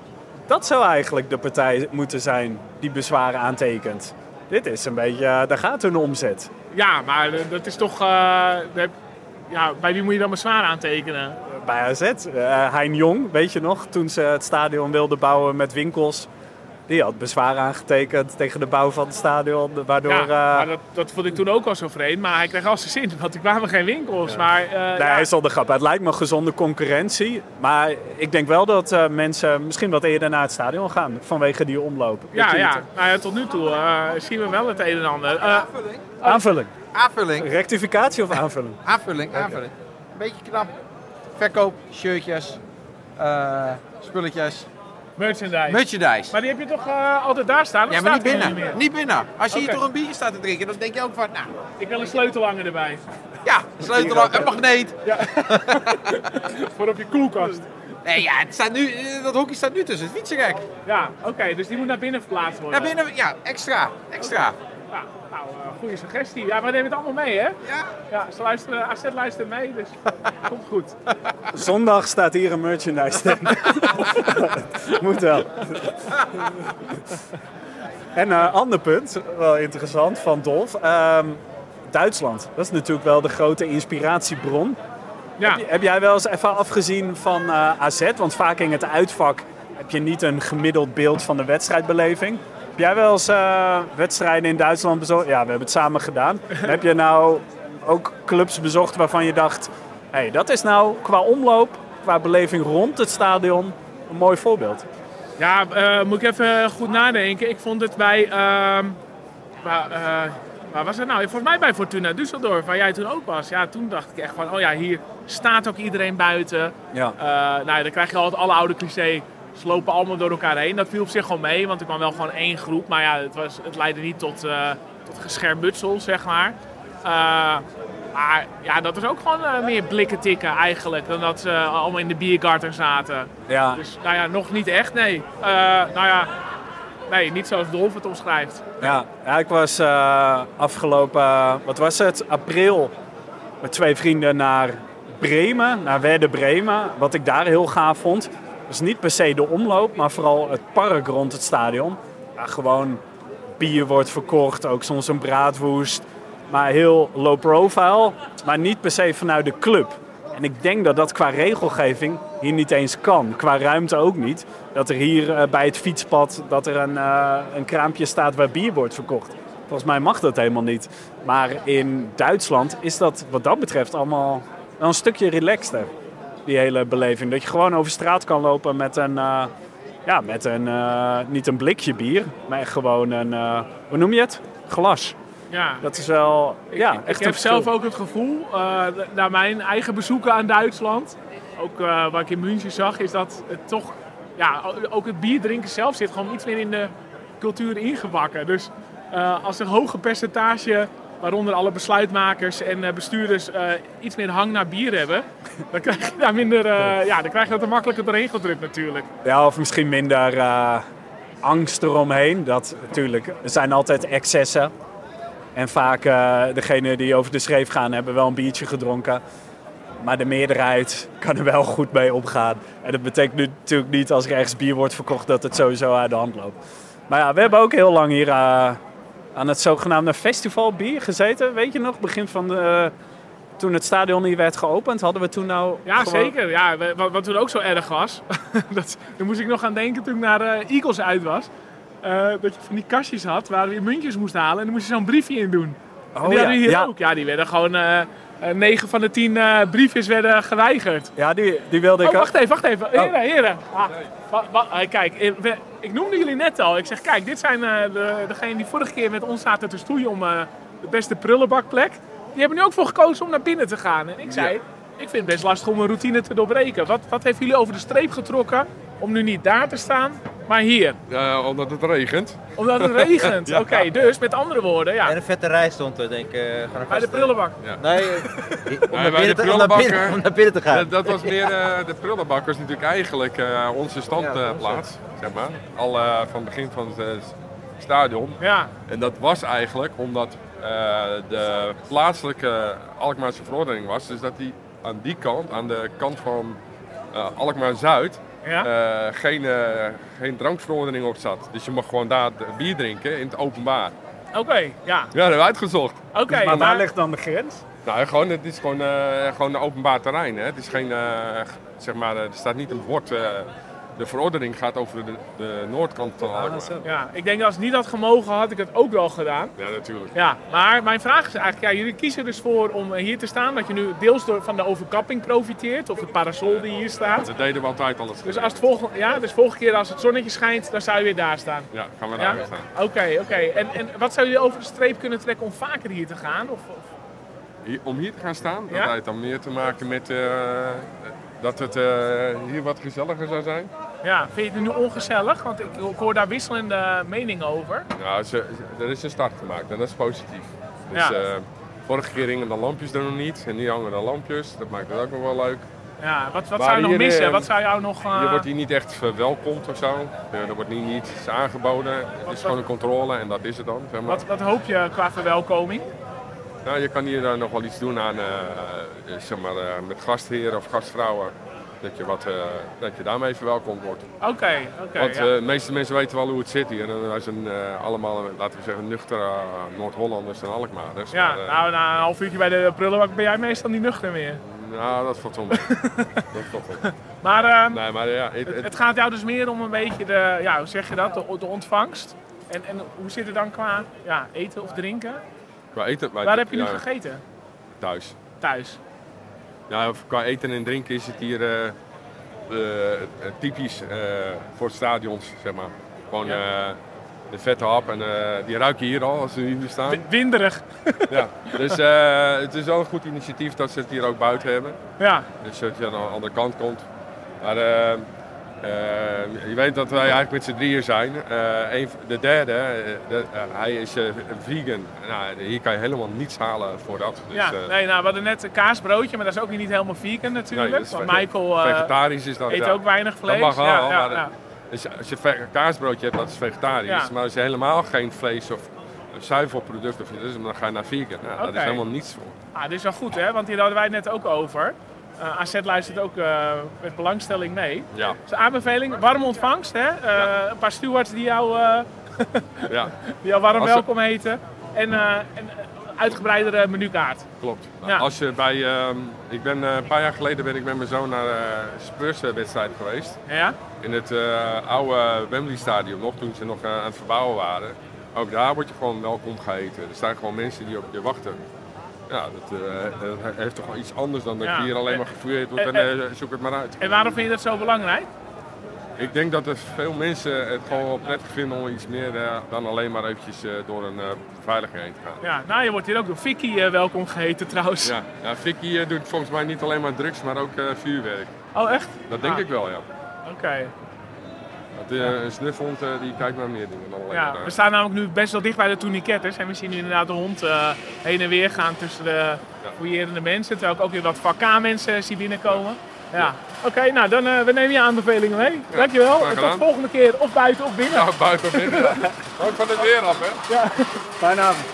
Dat zou eigenlijk de partij moeten zijn die bezwaren aantekent. Dit is een beetje, uh, daar gaat hun omzet. Ja, maar uh, dat is toch... Uh, de, ja, bij wie moet je dan bezwaar aantekenen? Bij A Z. Uh, Hein Jong, weet je nog, toen ze het stadion wilden bouwen met winkels. Die had bezwaar aangetekend tegen de bouw van het stadion. Waardoor, ja, uh, maar dat, dat vond ik toen ook al zo vreemd. Maar hij kreeg al zijn zin, want er kwamen geen winkels. Ja. Maar, uh, nee, ja. hij is al de grap. Het lijkt me gezonde concurrentie. Maar ik denk wel dat uh, mensen misschien wat eerder naar het stadion gaan. Vanwege die omloop. Ja, ja. Nou ja, tot nu toe uh, zien we wel het een en ander. Uh, aanvulling. Aanvulling. Rectificatie of aanvulling? aanvulling, aanvulling. Okay. Een beetje knap. Verkoop, shirtjes, uh, spulletjes. Merchandise. Merchandise. Maar die heb je toch uh, altijd daar staan? Ja, maar niet binnen. Niet, niet binnen. Als je okay. hier toch een biertje staat te drinken, dan denk je ook van, nou... Ik wil een sleutelhanger erbij. Ja, een sleutelhanger, een magneet. Ja. Voor op je koelkast. Nee, ja, het staat nu, dat hokje staat nu tussen het fietsenrek. Ja, oké, okay, dus die moet naar binnen verplaatst worden. Naar binnen, ja, extra, extra. Ja, nou, uh, goede suggestie. Ja, we nemen het allemaal mee, hè? Ja. Ja, ze luisteren, A Z luistert mee, dus komt goed. Zondag staat hier een merchandise stand. Moet wel. En een uh, ander punt, wel interessant, van Dolf. Uh, Duitsland, dat is natuurlijk wel de grote inspiratiebron. Ja. Heb, heb jij wel eens even afgezien van uh, A Z? Want vaak in het uitvak heb je niet een gemiddeld beeld van de wedstrijdbeleving. Heb jij wel eens uh, wedstrijden in Duitsland bezocht? Ja, we hebben het samen gedaan. Heb je nou ook clubs bezocht waarvan je dacht... hé, hey, dat is nou qua omloop, qua beleving rond het stadion een mooi voorbeeld? Ja, uh, moet ik even goed nadenken. Ik vond het bij... Uh, waar, uh, waar was het nou? Volgens mij bij Fortuna Düsseldorf, waar jij toen ook was. Ja, toen dacht ik echt van, oh ja, hier staat ook iedereen buiten. Ja. Uh, nou, dan krijg je altijd alle oude cliché. Ze lopen allemaal door elkaar heen. Dat viel op zich gewoon mee, want er kwam wel gewoon één groep. Maar ja, het, was, het leidde niet tot, uh, tot geschermutsel, zeg maar. Uh, maar ja, dat is ook gewoon uh, meer blikken tikken eigenlijk. Dan dat ze uh, allemaal in de biergarten zaten. Ja. Dus nou ja, nog niet echt, nee. Uh, nou ja, nee, niet zoals Dolf het omschrijft. Ja, ja ik was uh, afgelopen, uh, wat was het, april met twee vrienden naar Bremen, naar Werder Bremen. Wat ik daar heel gaaf vond, was niet per se de omloop, maar vooral het park rond het stadion. Ja, gewoon bier wordt verkocht, ook soms een braadwoest. Maar heel low profile, maar niet per se vanuit de club. En ik denk dat dat qua regelgeving hier niet eens kan. Qua ruimte ook niet. Dat er hier uh, bij het fietspad dat er een, uh, een kraampje staat waar bier wordt verkocht. Volgens mij mag dat helemaal niet. Maar in Duitsland is dat wat dat betreft allemaal wel een stukje relaxter. Die hele beleving. Dat je gewoon over straat kan lopen met een... Uh, ja, met een... Uh, niet een blikje bier, maar echt gewoon een... Uh, hoe noem je het? Glas. Ja, dat is wel ja, ik, echt ik heb zelf ook het gevoel, uh, naar mijn eigen bezoeken aan Duitsland, ook uh, wat ik in München zag, is dat het toch, ja, ook het bier drinken zelf zit gewoon iets meer in de cultuur ingebakken. Dus uh, als een hoger percentage, waaronder alle besluitmakers en uh, bestuurders, uh, iets meer hang naar bier hebben, dan krijg je daar minder, uh, ja, dan krijg je dat er makkelijker doorheen gedrukt natuurlijk. Ja, of misschien minder uh, angst eromheen. Dat natuurlijk, er zijn altijd excessen. En vaak uh, degenen die over de schreef gaan hebben wel een biertje gedronken. Maar de meerderheid kan er wel goed mee omgaan. En dat betekent nu natuurlijk niet als er ergens bier wordt verkocht dat het sowieso uit de hand loopt. Maar ja, we hebben ook heel lang hier uh, aan het zogenaamde festivalbier gezeten. Weet je nog, begin van de... Uh, toen het stadion hier werd geopend, hadden we toen nou... Ja, gewoon... zeker. Ja, wat, wat toen ook zo erg was. dat, daar moest ik nog aan denken toen ik naar uh, Eagles uit was. Uh, dat je van die kastjes had waar je muntjes moest halen en dan moest je zo'n briefje in doen. Oh, en die ja, hadden we hier ja. ook. Ja, die werden gewoon... Uh, negen van de tien uh, briefjes werden geweigerd. Ja, die, die wilde ik oh, ook. wacht even, wacht even. Heren, oh. heren. Ah, wa, wa, uh, kijk, ik, ik noemde jullie net al. Ik zeg, kijk, dit zijn uh, de, degenen die vorige keer met ons zaten te stoeien om uh, de beste prullenbakplek. Die hebben nu ook voor gekozen om naar binnen te gaan. En ik zei, ja. ik vind het best lastig om een routine te doorbreken. Wat, wat heeft jullie over de streep getrokken om nu niet daar te staan, maar hier? Ja, omdat het regent. Omdat het regent, ja. Oké. Okay, dus met andere woorden, ja. En een vette rij stond er, denk ik. Uh, bij de prullenbak. Ja. Nee, om, naar binnen te, om, naar binnen, om naar binnen te gaan. Dat, dat was meer, uh, de prullenbak was natuurlijk eigenlijk uh, onze standplaats, uh, zeg maar. Al uh, van het begin van het uh, stadion. Ja. En dat was eigenlijk omdat uh, de plaatselijke Alkmaarse verordening was, dus dat die aan die kant, aan de kant van uh, Alkmaar Zuid, Ja? uh, geen, uh, geen drankverordening op zat. Dus je mag gewoon daar bier drinken in het openbaar. Oké, okay, ja. Ja, dat hebben we uitgezocht. Oké, okay, dus, maar waar waar ligt dan de grens? Nou, gewoon, het is gewoon, uh, gewoon een openbaar terrein. Hè. Het is geen, uh, zeg maar, er staat niet een bord. Uh, de verordening gaat over de, de noordkant van Alkmaar. Ja, ik denk dat als het niet had gemogen, had ik het ook wel gedaan. Ja, natuurlijk. Ja, maar mijn vraag is eigenlijk, ja, jullie kiezen dus voor om hier te staan, dat je nu deels door van de overkapping profiteert, of het parasol die hier staat. Dat deden we altijd al. Dus als het volgende, ja, dus volgende keer als het zonnetje schijnt, dan zou je weer daar staan. Ja, gaan we daar ja? weer staan. Oké, okay, oké. Okay. En, en wat zou jullie over de streep kunnen trekken om vaker hier te gaan? Of, of? Hier, om hier te gaan staan? Ja? Dat heeft dan meer te maken met uh, dat het uh, hier wat gezelliger zou zijn. Ja, vind je het nu ongezellig? Want ik, ik hoor daar wisselende meningen over. Nou, ze, er is een start gemaakt en dat is positief. Dus, ja. uh, vorige keer hingen de lampjes er nog niet en nu hangen de lampjes. Dat maakt het ook nog wel leuk. Ja, wat, wat zou je nog missen? Uh, wat zou jou nog... Uh... Je wordt hier niet echt verwelkomd of zo. Ja, er wordt niet niets aangeboden. Het is wat, gewoon een controle en dat is het dan. Zeg maar. wat, wat hoop je qua verwelkoming? Nou, je kan hier uh, nog wel iets doen aan, uh, uh, zeg maar, uh, met gastheren of gastvrouwen. Dat je, wat, uh, dat je daarmee verwelkomd wordt. Oké, okay, oké. Okay, Want ja. uh, de meeste mensen weten wel hoe het zit hier. En wij zijn uh, allemaal, laten we zeggen, nuchtere uh, Noord-Hollanders en Alkmaarders. Ja, maar, uh, nou, na een half uurtje bij de prullenbak ben jij meestal niet nuchter meer. Nou, dat valt wel mee. dat valt wel. Maar, uh, nee, maar ja, het, het, het gaat jou dus meer om een beetje de, ja, hoe zeg je dat, de, de ontvangst. En, en hoe zit het dan qua ja, eten of drinken? Qua eten? Waar wij, heb je ja, nu gegeten? Thuis. Thuis? Ja, qua eten en drinken is het hier uh, uh, typisch uh, voor stadions, zeg maar. Gewoon ja. uh, de vette hap en uh, die ruik je hier al als ze hier staan. W- winderig. ja, dus uh, het is wel een goed initiatief dat ze het hier ook buiten hebben. Ja. Dus dat je aan de andere kant komt. Maar uh, uh, je weet dat wij eigenlijk met z'n drieën zijn. Uh, een, de derde, uh, de, uh, hij is uh, vegan. Nou, hier kan je helemaal niets halen voor dat. Dus, ja, uh, nee, nou, we hadden net een kaasbroodje, maar dat is ook niet helemaal vegan natuurlijk. Nee, want vege- Michael uh, vegetarisch is dat, eet ja. ook weinig vlees. Dat mag wel, ja, ja, maar ja. Dus als je een kaasbroodje hebt, dat is vegetarisch. Ja. Maar als je helemaal geen vlees of zuivelproduct of dus, dan ga je naar vegan. Nou, okay. Dat is helemaal niets voor. Ah, dit is wel goed, hè? Want hier hadden wij het net ook over. Uh, A Z luistert ook uh, met belangstelling mee. Ja. Dus aanbeveling, warme ontvangst, hè? Uh, ja. Een paar stewards die jou, uh, ja. die jou warm als welkom heten. En, uh, en uitgebreidere menukaart. Klopt. Ja. Als je bij, uh, ik ben, uh, een paar jaar geleden ben ik met mijn zoon naar een uh, Spurs-wedstrijd geweest. Ja? In het uh, oude Wembley Stadion nog, toen ze nog uh, aan het verbouwen waren. Ook daar word je gewoon welkom geheten. Er staan gewoon mensen die op je wachten. Ja, dat, uh, dat heeft toch wel iets anders dan dat ja. je hier alleen maar gefouilleerd wordt en, en uh, zoek het maar uit. En waarom vind je dat zo belangrijk? Ik denk dat er veel mensen het gewoon wel prettig vinden om iets meer uh, dan alleen maar eventjes uh, door een uh, beveiliging heen te gaan. Ja, nou je wordt hier ook door Vicky uh, welkom geheten trouwens. Ja, ja Vicky uh, doet volgens mij niet alleen maar drugs, maar ook uh, vuurwerk. Oh echt? Dat denk ah. ik wel, ja. Oké. Okay. Uh, ja. Een snufhond uh, die kijkt naar meer dingen dan alleen ja, maar. We staan namelijk nu best wel dicht bij de tourniquetters en we zien nu inderdaad de hond uh, heen en weer gaan tussen de ja. fouillerende mensen. Terwijl ik ook weer wat V K mensen zie binnenkomen. Ja. Ja. Oké, okay, nou dan uh, we nemen je aanbevelingen mee. Ja, dankjewel. En tot de volgende keer of buiten of binnen. Ja, buiten of binnen. Ook van het weer af, hè? Ja. Fijne avond.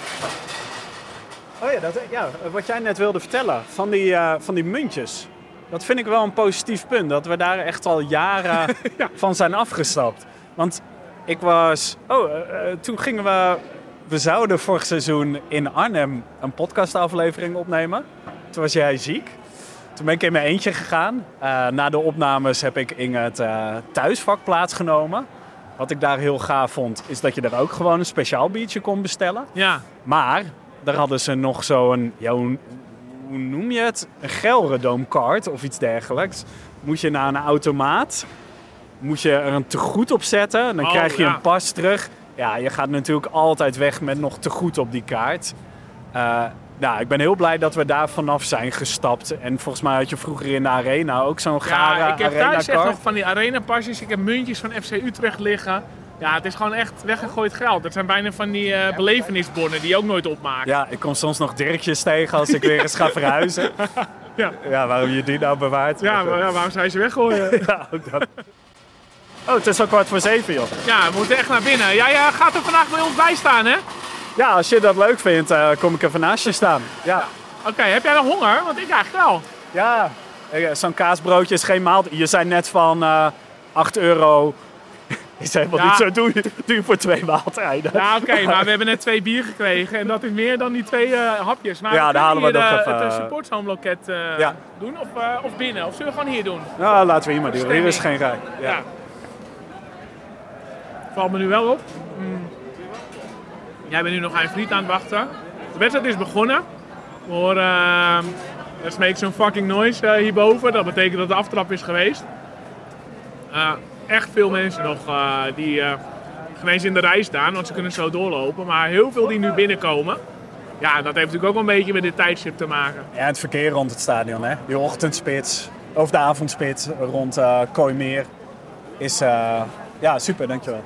Oh ja, dat, ja, wat jij net wilde vertellen van die, uh, van die muntjes. Dat vind ik wel een positief punt. Dat we daar echt al jaren ja. van zijn afgestapt. Want ik was... Oh, uh, toen gingen we... We zouden vorig seizoen in Arnhem een podcastaflevering opnemen. Toen was jij ziek. Toen ben ik in mijn eentje gegaan. Uh, na de opnames heb ik in het uh, thuisvak plaatsgenomen. Wat ik daar heel gaaf vond, is dat je er ook gewoon een speciaal biertje kon bestellen. Ja. Maar daar hadden ze nog zo'n... Ja, hoe, hoe noem je het? Een Gelredome-kaart of iets dergelijks. Moet je naar een automaat. Moet je er een tegoed op zetten. Dan oh, krijg je ja. een pas terug. Ja, je gaat natuurlijk altijd weg met nog tegoed op die kaart. Uh, Nou, ik ben heel blij dat we daar vanaf zijn gestapt. En volgens mij had je vroeger in de arena ook zo'n gare ja, ik heb arena thuis card. echt nog van die arena-pasjes. Ik heb muntjes van F C Utrecht liggen. Ja, het is gewoon echt weggegooid geld. Dat zijn bijna van die uh, belevenisbonnen die je ook nooit opmaakt. Ja, ik kom soms nog Dirkjes tegen als ik weer eens ga verhuizen. Ja. Ja, waarom je die nou bewaart. Ja, maar, ja waarom zou je ze weggooien? Ja, ook dat. Oh, het is al kwart voor zeven, joh. Ja, we moeten echt naar binnen. Jij ja, gaat er vandaag bij ons bij staan, hè? Ja, als je dat leuk vindt, uh, kom ik even naast je staan. Ja. Ja. Oké, okay, heb jij nog honger? Want ik eigenlijk wel. Ja, zo'n kaasbroodje is geen maaltijd. Je zei net van, uh, acht euro is helemaal Ja. niet zo duur, duur voor twee maaltijden. Ja, oké, okay, maar we hebben net twee bier gekregen en dat is meer dan die twee uh, hapjes. Maar Ja, we daar halen we hier, nog uh, even, het uh, uh, supportshome-loket uh, Ja. doen of, uh, of binnen. Of zullen we gewoon hier doen? Nou, laten we hier maar doen. Hier is geen rij. Ja. Ja. Valt me nu wel op. Mm. Jij bent nu nog aan je vriend aan het wachten. De wedstrijd is begonnen. We horen... Uh, er smeekt zo'n fucking noise uh, hierboven. Dat betekent dat de aftrap is geweest. Uh, echt veel mensen nog uh, die uh, geen eens in de rij staan, want ze kunnen zo doorlopen. Maar heel veel die nu binnenkomen. Ja, dat heeft natuurlijk ook wel een beetje met dit tijdstip te maken. Ja, het verkeer rond het stadion, hè. Die ochtendspits, of de avondspits rond uh, Kooimeer is uh, ja, super, dankjewel.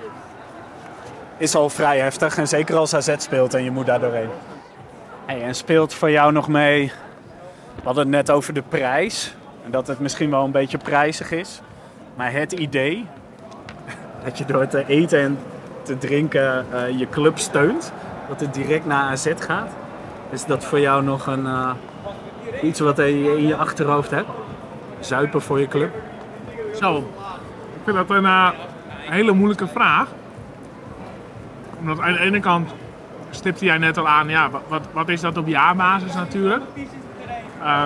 Is al vrij heftig en zeker als A Z speelt en je moet daar doorheen. Hey, en speelt voor jou nog mee, we hadden het net over de prijs. En dat het misschien wel een beetje prijzig is. Maar het idee dat je door te eten en te drinken uh, je club steunt. Dat het direct naar A Z gaat. Is dat voor jou nog een, uh, iets wat je in je achterhoofd hebt? Zuipen voor je club? Zo, ik vind dat een uh, hele moeilijke vraag. Omdat aan de ene kant stipte jij net al aan, ja, wat, wat is dat op jaarbasis natuurlijk. Uh,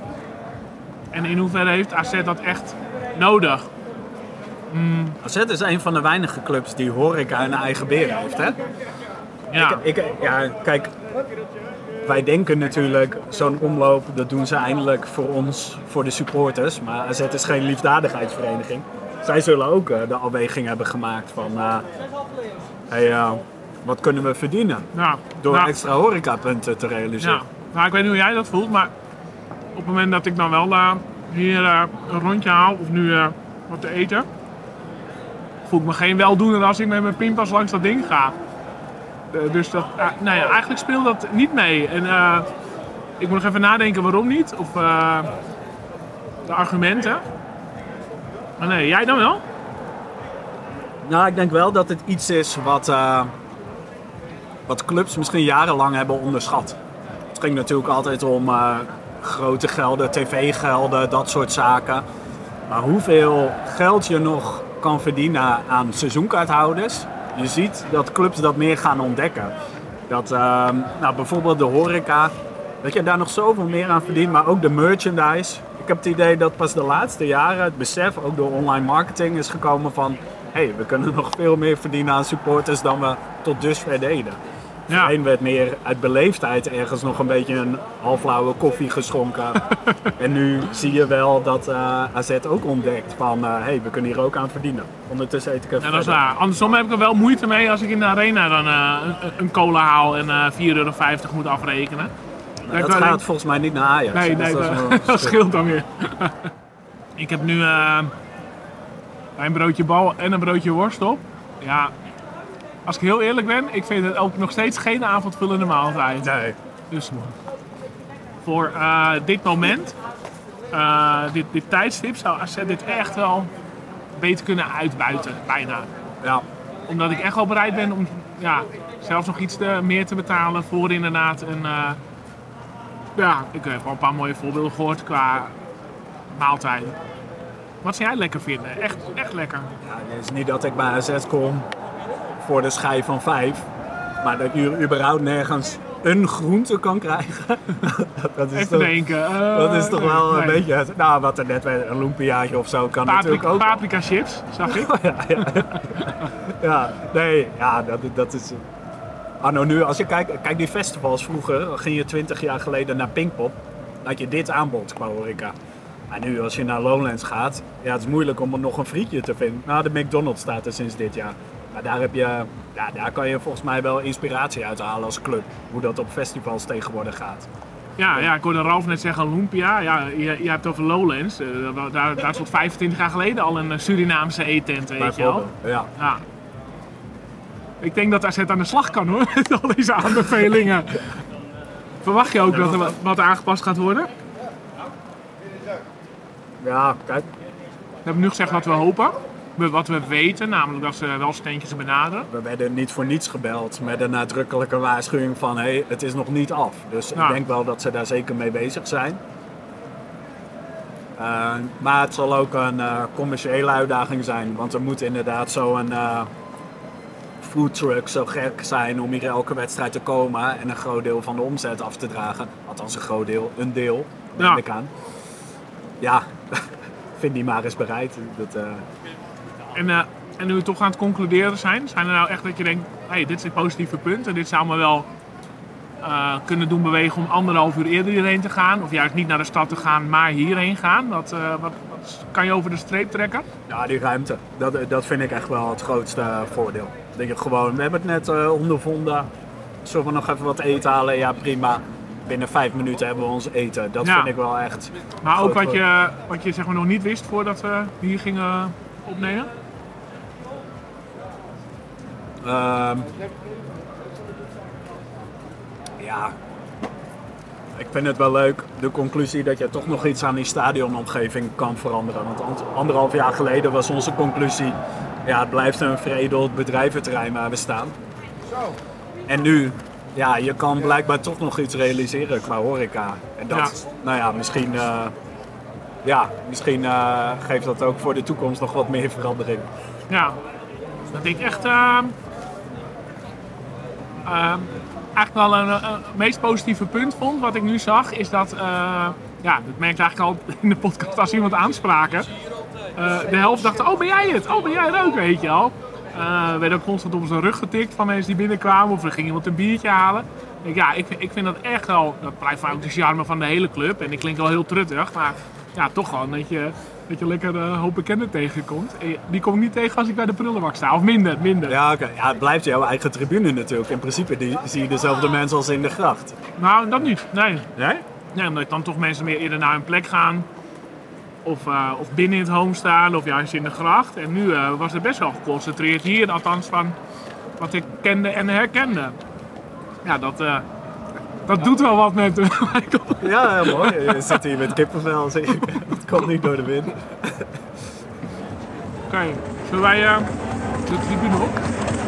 en in hoeverre heeft A Z dat echt nodig? Mm. A Z is een van de weinige clubs die horeca in eigen beheer heeft, hè? Ja. Ik, ik, ja, kijk, wij denken natuurlijk, zo'n omloop, dat doen ze eindelijk voor ons, voor de supporters. Maar A Z is geen liefdadigheidsvereniging. Zij zullen ook uh, de afweging hebben gemaakt van, uh, hey, uh, wat kunnen we verdienen? Ja. Door Nou. extra horecapunten te realiseren. Ja, nou, ik weet niet hoe jij dat voelt, maar op het moment dat ik dan wel uh, hier uh, een rondje haal of nu uh, wat te eten, voel ik me geen weldoener als ik met mijn pinpas langs dat ding ga. Uh, dus dat, uh, nou ja, eigenlijk speelt dat niet mee. En uh, ik moet nog even nadenken waarom niet, of uh, de argumenten. Maar nee, jij dan wel? Nou, ik denk wel dat het iets is wat, uh, wat clubs misschien jarenlang hebben onderschat. Het ging natuurlijk altijd om uh, grote gelden, tv-gelden, dat soort zaken. Maar hoeveel geld je nog kan verdienen aan seizoenkaarthouders. Je ziet dat clubs dat meer gaan ontdekken. Dat uh, nou, bijvoorbeeld de horeca, dat je daar nog zoveel meer aan verdient, maar ook de merchandise. Ik heb het idee dat pas de laatste jaren het besef, ook door online marketing, is gekomen van hey, we kunnen nog veel meer verdienen aan supporters dan we tot dusver deden. Ja. Voorheen werd meer uit beleefdheid ergens nog een beetje een halflauwe koffie geschonken. En nu zie je wel dat uh, A Z ook ontdekt van uh, hey, we kunnen hier ook aan verdienen. Ondertussen eet ik even Ja, dat is verder. waar. Andersom heb ik er wel moeite mee als ik in de arena dan uh, een, een cola haal en uh, vier euro vijftig moet afrekenen. Nou, dat gaat volgens mij niet naar Ajax. Nee, Dus nee, dat, is dat, wel een dat verschil. scheelt dan weer. Ik heb nu uh, een broodje bal en een broodje worst op. Ja, als ik heel eerlijk ben, ik vind het ook nog steeds geen avondvullende maaltijd. Nee. Dus voor uh, dit moment, uh, dit, dit tijdstip, zou A Z dit echt wel beter kunnen uitbuiten, bijna. Ja. Omdat ik echt wel bereid ben om ja, zelfs nog iets te, meer te betalen voor inderdaad een... Uh, ja, ik heb wel een paar mooie voorbeelden gehoord qua maaltijden. Wat zou jij lekker vinden? Echt, echt lekker. Ja, het is niet dat ik bij A Z kom voor de schijf van vijf. Maar dat je überhaupt nergens een groente kan krijgen. dat is Even toch, denken. Uh, dat is toch wel nee. een beetje... Het, nou, wat er net werd, een lumpiaatje of zo kan Paprika, natuurlijk ook. paprika chips, zag ik. ja, ja, ja, nee, ja, dat, dat is... Anno nu, als je kijkt, kijk die festivals vroeger, ging je twintig jaar geleden naar Pinkpop, dan had je dit aanbod qua horeca. En nu als je naar Lowlands gaat, ja, het is moeilijk om er nog een frietje te vinden. Nou, de McDonald's staat er sinds dit jaar. Maar daar, heb je, ja, daar kan je volgens mij wel inspiratie uit halen als club, hoe dat op festivals tegenwoordig gaat. Ja, ja, ik hoorde Ralf net zeggen lumpia. Ja, je, je hebt het over Lowlands. Uh, daar, daar stond vijfentwintig jaar geleden al een Surinaamse eettent, weet je wel. Ja. Ja. Ik denk dat A Z aan de slag kan hoor, met al deze aanbevelingen. Verwacht je ook dat er wat, wat aangepast gaat worden? Ja, kijk. We hebben nu gezegd wat we hopen. Wat we weten, namelijk dat ze wel steentjes benaderen. We werden niet voor niets gebeld met een nadrukkelijke waarschuwing van hé, hey, het is nog niet af. Dus Ja. ik denk wel dat ze daar zeker mee bezig zijn. Uh, maar het zal ook een uh, commerciële uitdaging zijn. Want er moet inderdaad zo'n uh, foodtruck zo gek zijn om hier elke wedstrijd te komen en een groot deel van de omzet af te dragen. Althans een groot deel, een deel, neem ja. ik aan. Ja, vind die maar eens bereid. Dat, uh... en, uh, en nu we toch aan het concluderen zijn, zijn er nou echt dat je denkt, hey, dit is het positieve punt en dit zou me wel uh, kunnen doen bewegen om anderhalf uur eerder hierheen te gaan. Of juist niet naar de stad te gaan, maar hierheen gaan. Dat, uh, wat, wat kan je over de streep trekken? Ja, die ruimte. Dat, dat vind ik echt wel het grootste voordeel. Dat je gewoon, we hebben het net uh, ondervonden. Zullen we nog even wat eten halen? Ja, prima. Binnen vijf minuten hebben we ons eten. Dat ja. vind ik wel echt. Maar ook wat je, wat je zeg maar nog niet wist voordat we hier gingen opnemen? Um, ja, ik vind het wel leuk, de conclusie dat je toch nog iets aan die stadionomgeving kan veranderen. Want anderhalf jaar geleden was onze conclusie, ja, het blijft een veredeld bedrijventerrein waar we staan. En nu, ja, je kan blijkbaar toch nog iets realiseren qua horeca. En dat, ja. nou ja, misschien, uh, ja, misschien uh, geeft dat ook voor de toekomst nog wat meer verandering. Ja, dat ik echt uh, uh, eigenlijk wel een, een, een meest positieve punt vond wat ik nu zag, is dat, uh, ja, dat merkte eigenlijk al in de podcast als iemand aanspraken. Uh, de helft dacht, oh ben jij het? Oh ben jij het ook, weet je al. Uh, we werden ook constant op zijn rug getikt van mensen die binnenkwamen of er ging iemand een biertje halen. Ik, ja, ik, ik vind dat echt wel, dat blijft ook de charme van de hele club en ik klink wel heel truttig, maar ja, toch gewoon dat je, dat je lekker een uh, hoop bekenden tegenkomt. En die kom ik niet tegen als ik bij de prullenbak sta, of minder, minder. Ja, oké. Okay. Ja, het blijft jouw eigen tribune natuurlijk. In principe die, zie je dezelfde mensen als in de gracht. Nou, dat niet, nee. Nee? Nee, omdat dan toch mensen meer eerder naar hun plek gaan. Of, uh, of binnen in het home staan, of juist in de gracht. En nu uh, was het best wel geconcentreerd hier, althans van wat ik kende en herkende. Ja, dat, uh, dat ja. doet wel wat met hem. Ja, heel mooi. Je zit hier met kippenvel, zeg ik. Het komt niet door de wind. Oké, okay. Zullen wij uh, de tribune op?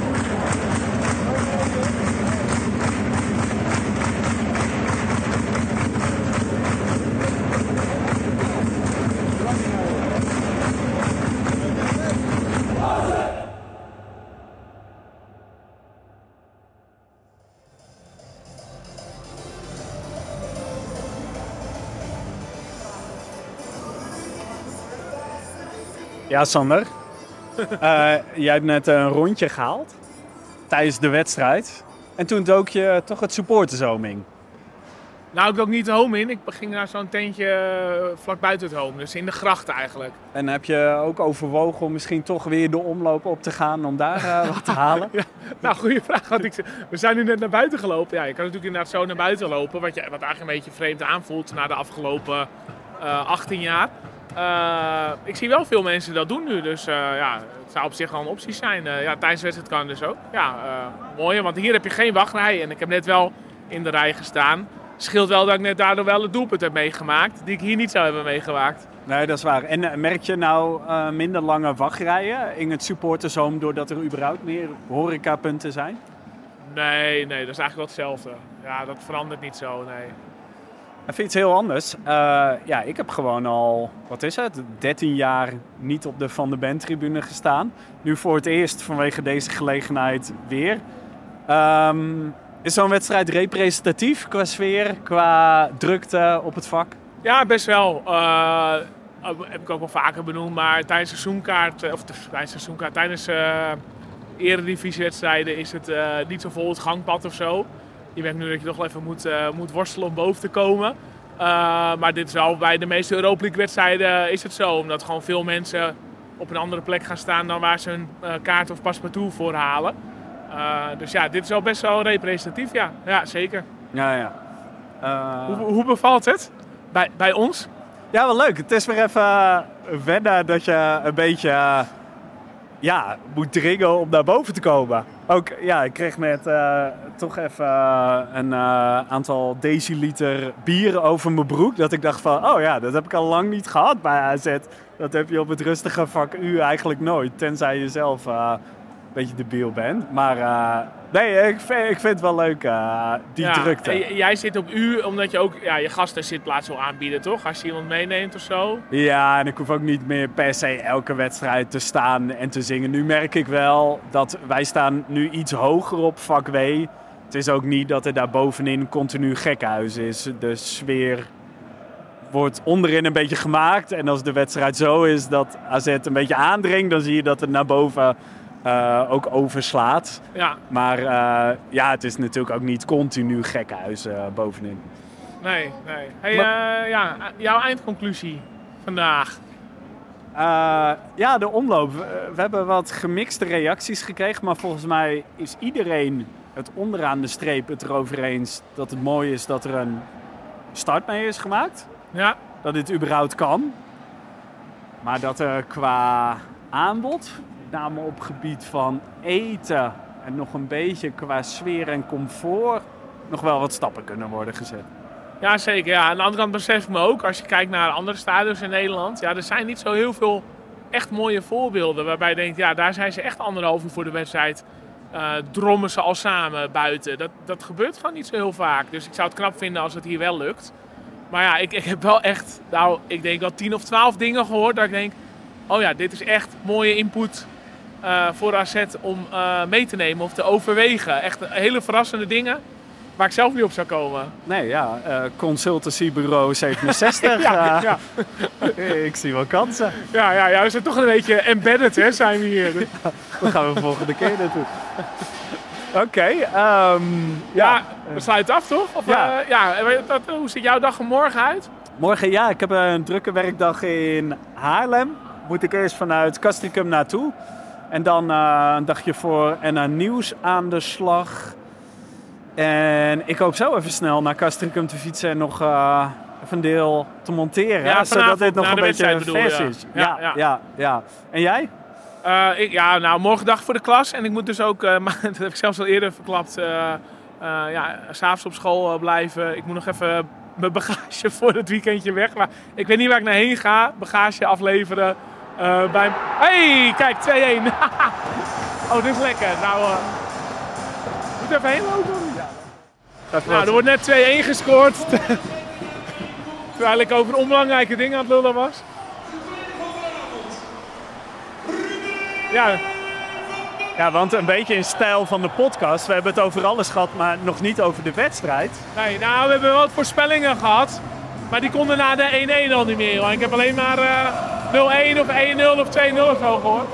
Ja, Sander. uh, jij hebt net een rondje gehaald tijdens de wedstrijd. En toen dook je toch het supportershome in. Nou, ik dook niet de home in. Ik ging naar zo'n tentje vlak buiten het home. Dus in de gracht eigenlijk. En heb je ook overwogen om misschien toch weer de omloop op te gaan om daar uh, wat te halen? Ja, nou, goede vraag. Want ik, we zijn nu net naar buiten gelopen. Ja, je kan natuurlijk inderdaad zo naar buiten lopen. Wat, je, wat eigenlijk een beetje vreemd aanvoelt na de afgelopen uh, achttien jaar. Uh, ik zie wel veel mensen dat doen nu, dus uh, ja, het zou op zich wel een optie zijn. Uh, ja, tijdens de wedstrijd kan dus ook. Ja, uh, mooi, want hier heb je geen wachtrij en ik heb net wel in de rij gestaan. Scheelt wel dat ik net daardoor wel het doelpunt heb meegemaakt, die ik hier niet zou hebben meegemaakt. Nee, dat is waar. En uh, merk je nou uh, minder lange wachtrijen in het supportershome doordat er überhaupt meer horecapunten zijn? Nee, nee, dat is eigenlijk wel hetzelfde. Ja, dat verandert niet zo, nee. Even iets heel anders. Uh, ja, ik heb gewoon al, wat is het, dertien jaar niet op de Van de Bent tribune gestaan. Nu voor het eerst vanwege deze gelegenheid weer. Um, is zo'n wedstrijd representatief qua sfeer, qua drukte op het vak? Ja, best wel. Uh, heb ik ook wel vaker benoemd, maar tijdens de seizoenkaart, of tijdens de seizoenkaart, tijdens uh, eredivisiewedstrijden is het uh, niet zo vol het gangpad of zo. Je merkt nu dat je toch wel even moet, uh, moet worstelen om boven te komen. Uh, maar dit is al bij de meeste Europa League wedstrijden is het zo. Omdat gewoon veel mensen op een andere plek gaan staan dan waar ze hun uh, kaart of paspartout voor halen. Uh, dus ja, dit is al best wel representatief, ja. Ja, zeker. Ja, ja. Uh... Hoe, hoe bevalt het bij, bij ons? Ja, wel leuk. Het is weer even wennen dat je een beetje uh, ja, moet dringen om naar boven te komen. Ook, ja, ik kreeg net uh, toch even uh, een uh, aantal deciliter bier over mijn broek. Dat ik dacht van, oh ja, dat heb ik al lang niet gehad bij A Z. Dat heb je op het rustige vak U eigenlijk nooit. Tenzij je zelf uh, een beetje debiel bent. Maar uh, Nee, ik vind, ik vind het wel leuk, uh, die ja, drukte. en jij zit op U, omdat je ook ja, je gasten zitplaats wil aanbieden, toch? Als je iemand meeneemt of zo. Ja, en ik hoef ook niet meer per se elke wedstrijd te staan en te zingen. Nu merk ik wel dat wij staan nu iets hoger op vak W. Het is ook niet dat er daar bovenin continu gekhuis is. De sfeer wordt onderin een beetje gemaakt. En als de wedstrijd zo is dat A Z een beetje aandringt, dan zie je dat het naar boven uh, ook overslaat. Ja. Maar uh, ja, het is natuurlijk ook niet continu gekhuis uh, bovenin. Nee, nee. Hey, uh, ja, jouw eindconclusie vandaag? Uh, ja, de omloop. We hebben wat gemixte reacties gekregen, maar volgens mij is iedereen het onderaan de streep het erover eens dat het mooi is dat er een start mee is gemaakt. Ja. Dat dit überhaupt kan. Maar dat er qua aanbod, met name op gebied van eten en nog een beetje qua sfeer en comfort, nog wel wat stappen kunnen worden gezet. Ja, zeker. Ja. Aan de andere kant besef ik me ook, als je kijkt naar andere stadions in Nederland, ja, er zijn niet zo heel veel echt mooie voorbeelden waarbij je denkt, ja, daar zijn ze echt anderhalf uur voor de wedstrijd. Uh, drommen ze al samen buiten. Dat, dat gebeurt gewoon niet zo heel vaak. Dus ik zou het knap vinden als het hier wel lukt. Maar ja, ik, ik heb wel echt, nou, ik denk wel tien of twaalf dingen gehoord dat ik denk, oh ja, dit is echt mooie input uh, voor A Z om uh, mee te nemen of te overwegen. Echt hele verrassende dingen waar ik zelf niet op zou komen. Nee, ja, uh, consultancybureau zevenenzestig. ja, uh, ja. Ik zie wel kansen. Ja, ja, ja, we zijn toch een beetje embedded, hè, zijn we hier. Ja, dan gaan we de volgende keer naartoe. Oké, okay, um, ja. ja. We sluiten af, toch? Of, ja. Uh, ja, dat, hoe ziet jouw dag er morgen uit? Morgen, ja, ik heb een drukke werkdag in Haarlem. Moet ik eerst vanuit Castricum naartoe. En dan uh, een dagje voor N A Nieuws aan de slag. En ik hoop zo even snel naar Castricum te fietsen en nog uh, even een deel te monteren. Ja, zodat dit nog een beetje bedoel, vers ja. is. Ja, Ja, ja. ja, ja. En jij? Uh, ik, ja, nou, morgen dag voor de klas. En ik moet dus ook, uh, maar dat heb ik zelfs al eerder verklapt, uh, uh, ja, 's avonds op school uh, blijven. Ik moet nog even mijn bagage voor het weekendje weg. Maar ik weet niet waar ik naar heen ga. Bagage afleveren. Uh, bij... Hey, kijk, twee-een. Oh, dit is lekker. Nou, uh... moet even heen lopen. Ja. Nou, er wordt net twee-een gescoord. Terwijl ik over onbelangrijke dingen aan het lullen was. Ja. Ja, want een beetje in stijl van de podcast. We hebben het over alles gehad, maar nog niet over de wedstrijd. Nee, nou, we hebben wel wat voorspellingen gehad. Maar die konden na de één-één al niet meer. Hoor. Ik heb alleen maar uh, nul-één of één-nul of twee-nul of zo gehoord.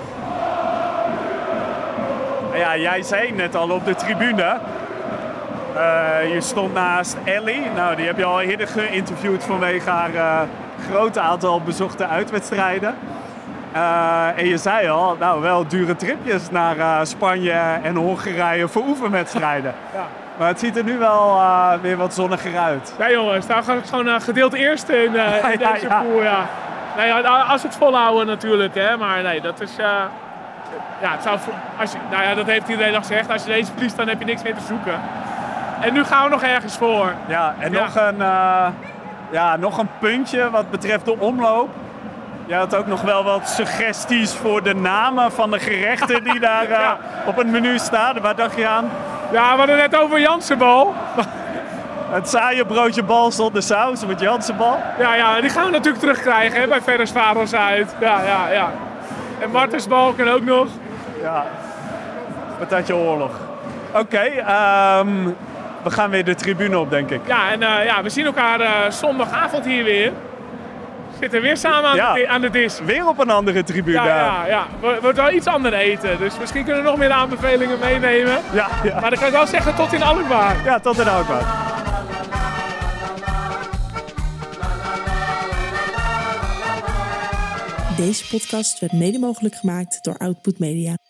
Ja, jij zei net al op de tribune. Uh, je stond naast Ellie. Nou, die heb je al eerder geïnterviewd vanwege haar uh, grote aantal bezochte uitwedstrijden. Uh, en je zei al, nou wel dure tripjes naar uh, Spanje en Hongarije voor oefenwedstrijden. Ja. Maar het ziet er nu wel uh, weer wat zonniger uit. Ja jongens, daar ga ik gewoon uh, gedeeld eerste in, uh, in ja, deze ja. pool. Ja. Nee, ja, als we het volhouden natuurlijk, hè. Maar nee, dat is... Uh, ja, het zou, als je, nou ja, dat heeft iedereen al gezegd. Als je deze verliest, dan heb je niks meer te zoeken. En nu gaan we nog ergens voor. Ja, en ja. Nog, een, uh, ja, nog een puntje wat betreft de omloop. Je had ook nog wel wat suggesties voor de namen van de gerechten die daar uh, ja. op het menu staan. Waar dacht je aan? Ja, we hadden net over Jansenbal. Het saaie broodje bal zonder saus met Jansenbal. Ja, ja, die gaan we natuurlijk terugkrijgen hè, bij Verres Varos uit. Ja, ja, ja. En Martensbal kan ook nog. Ja, patatje oorlog. Oké, okay, um, we gaan weer de tribune op, denk ik. Ja, en uh, ja, we zien elkaar uh, zondagavond hier weer. We zitten weer samen aan, ja, de, aan de dis. Weer op een andere tribune. Ja, ja, ja. Het wordt wel iets ander eten. Dus misschien kunnen we nog meer aanbevelingen meenemen. Ja, ja. Maar dan kan ik wel zeggen tot in Alkmaar. Ja, tot in Alkmaar. Deze podcast werd mede mogelijk gemaakt door Output Media.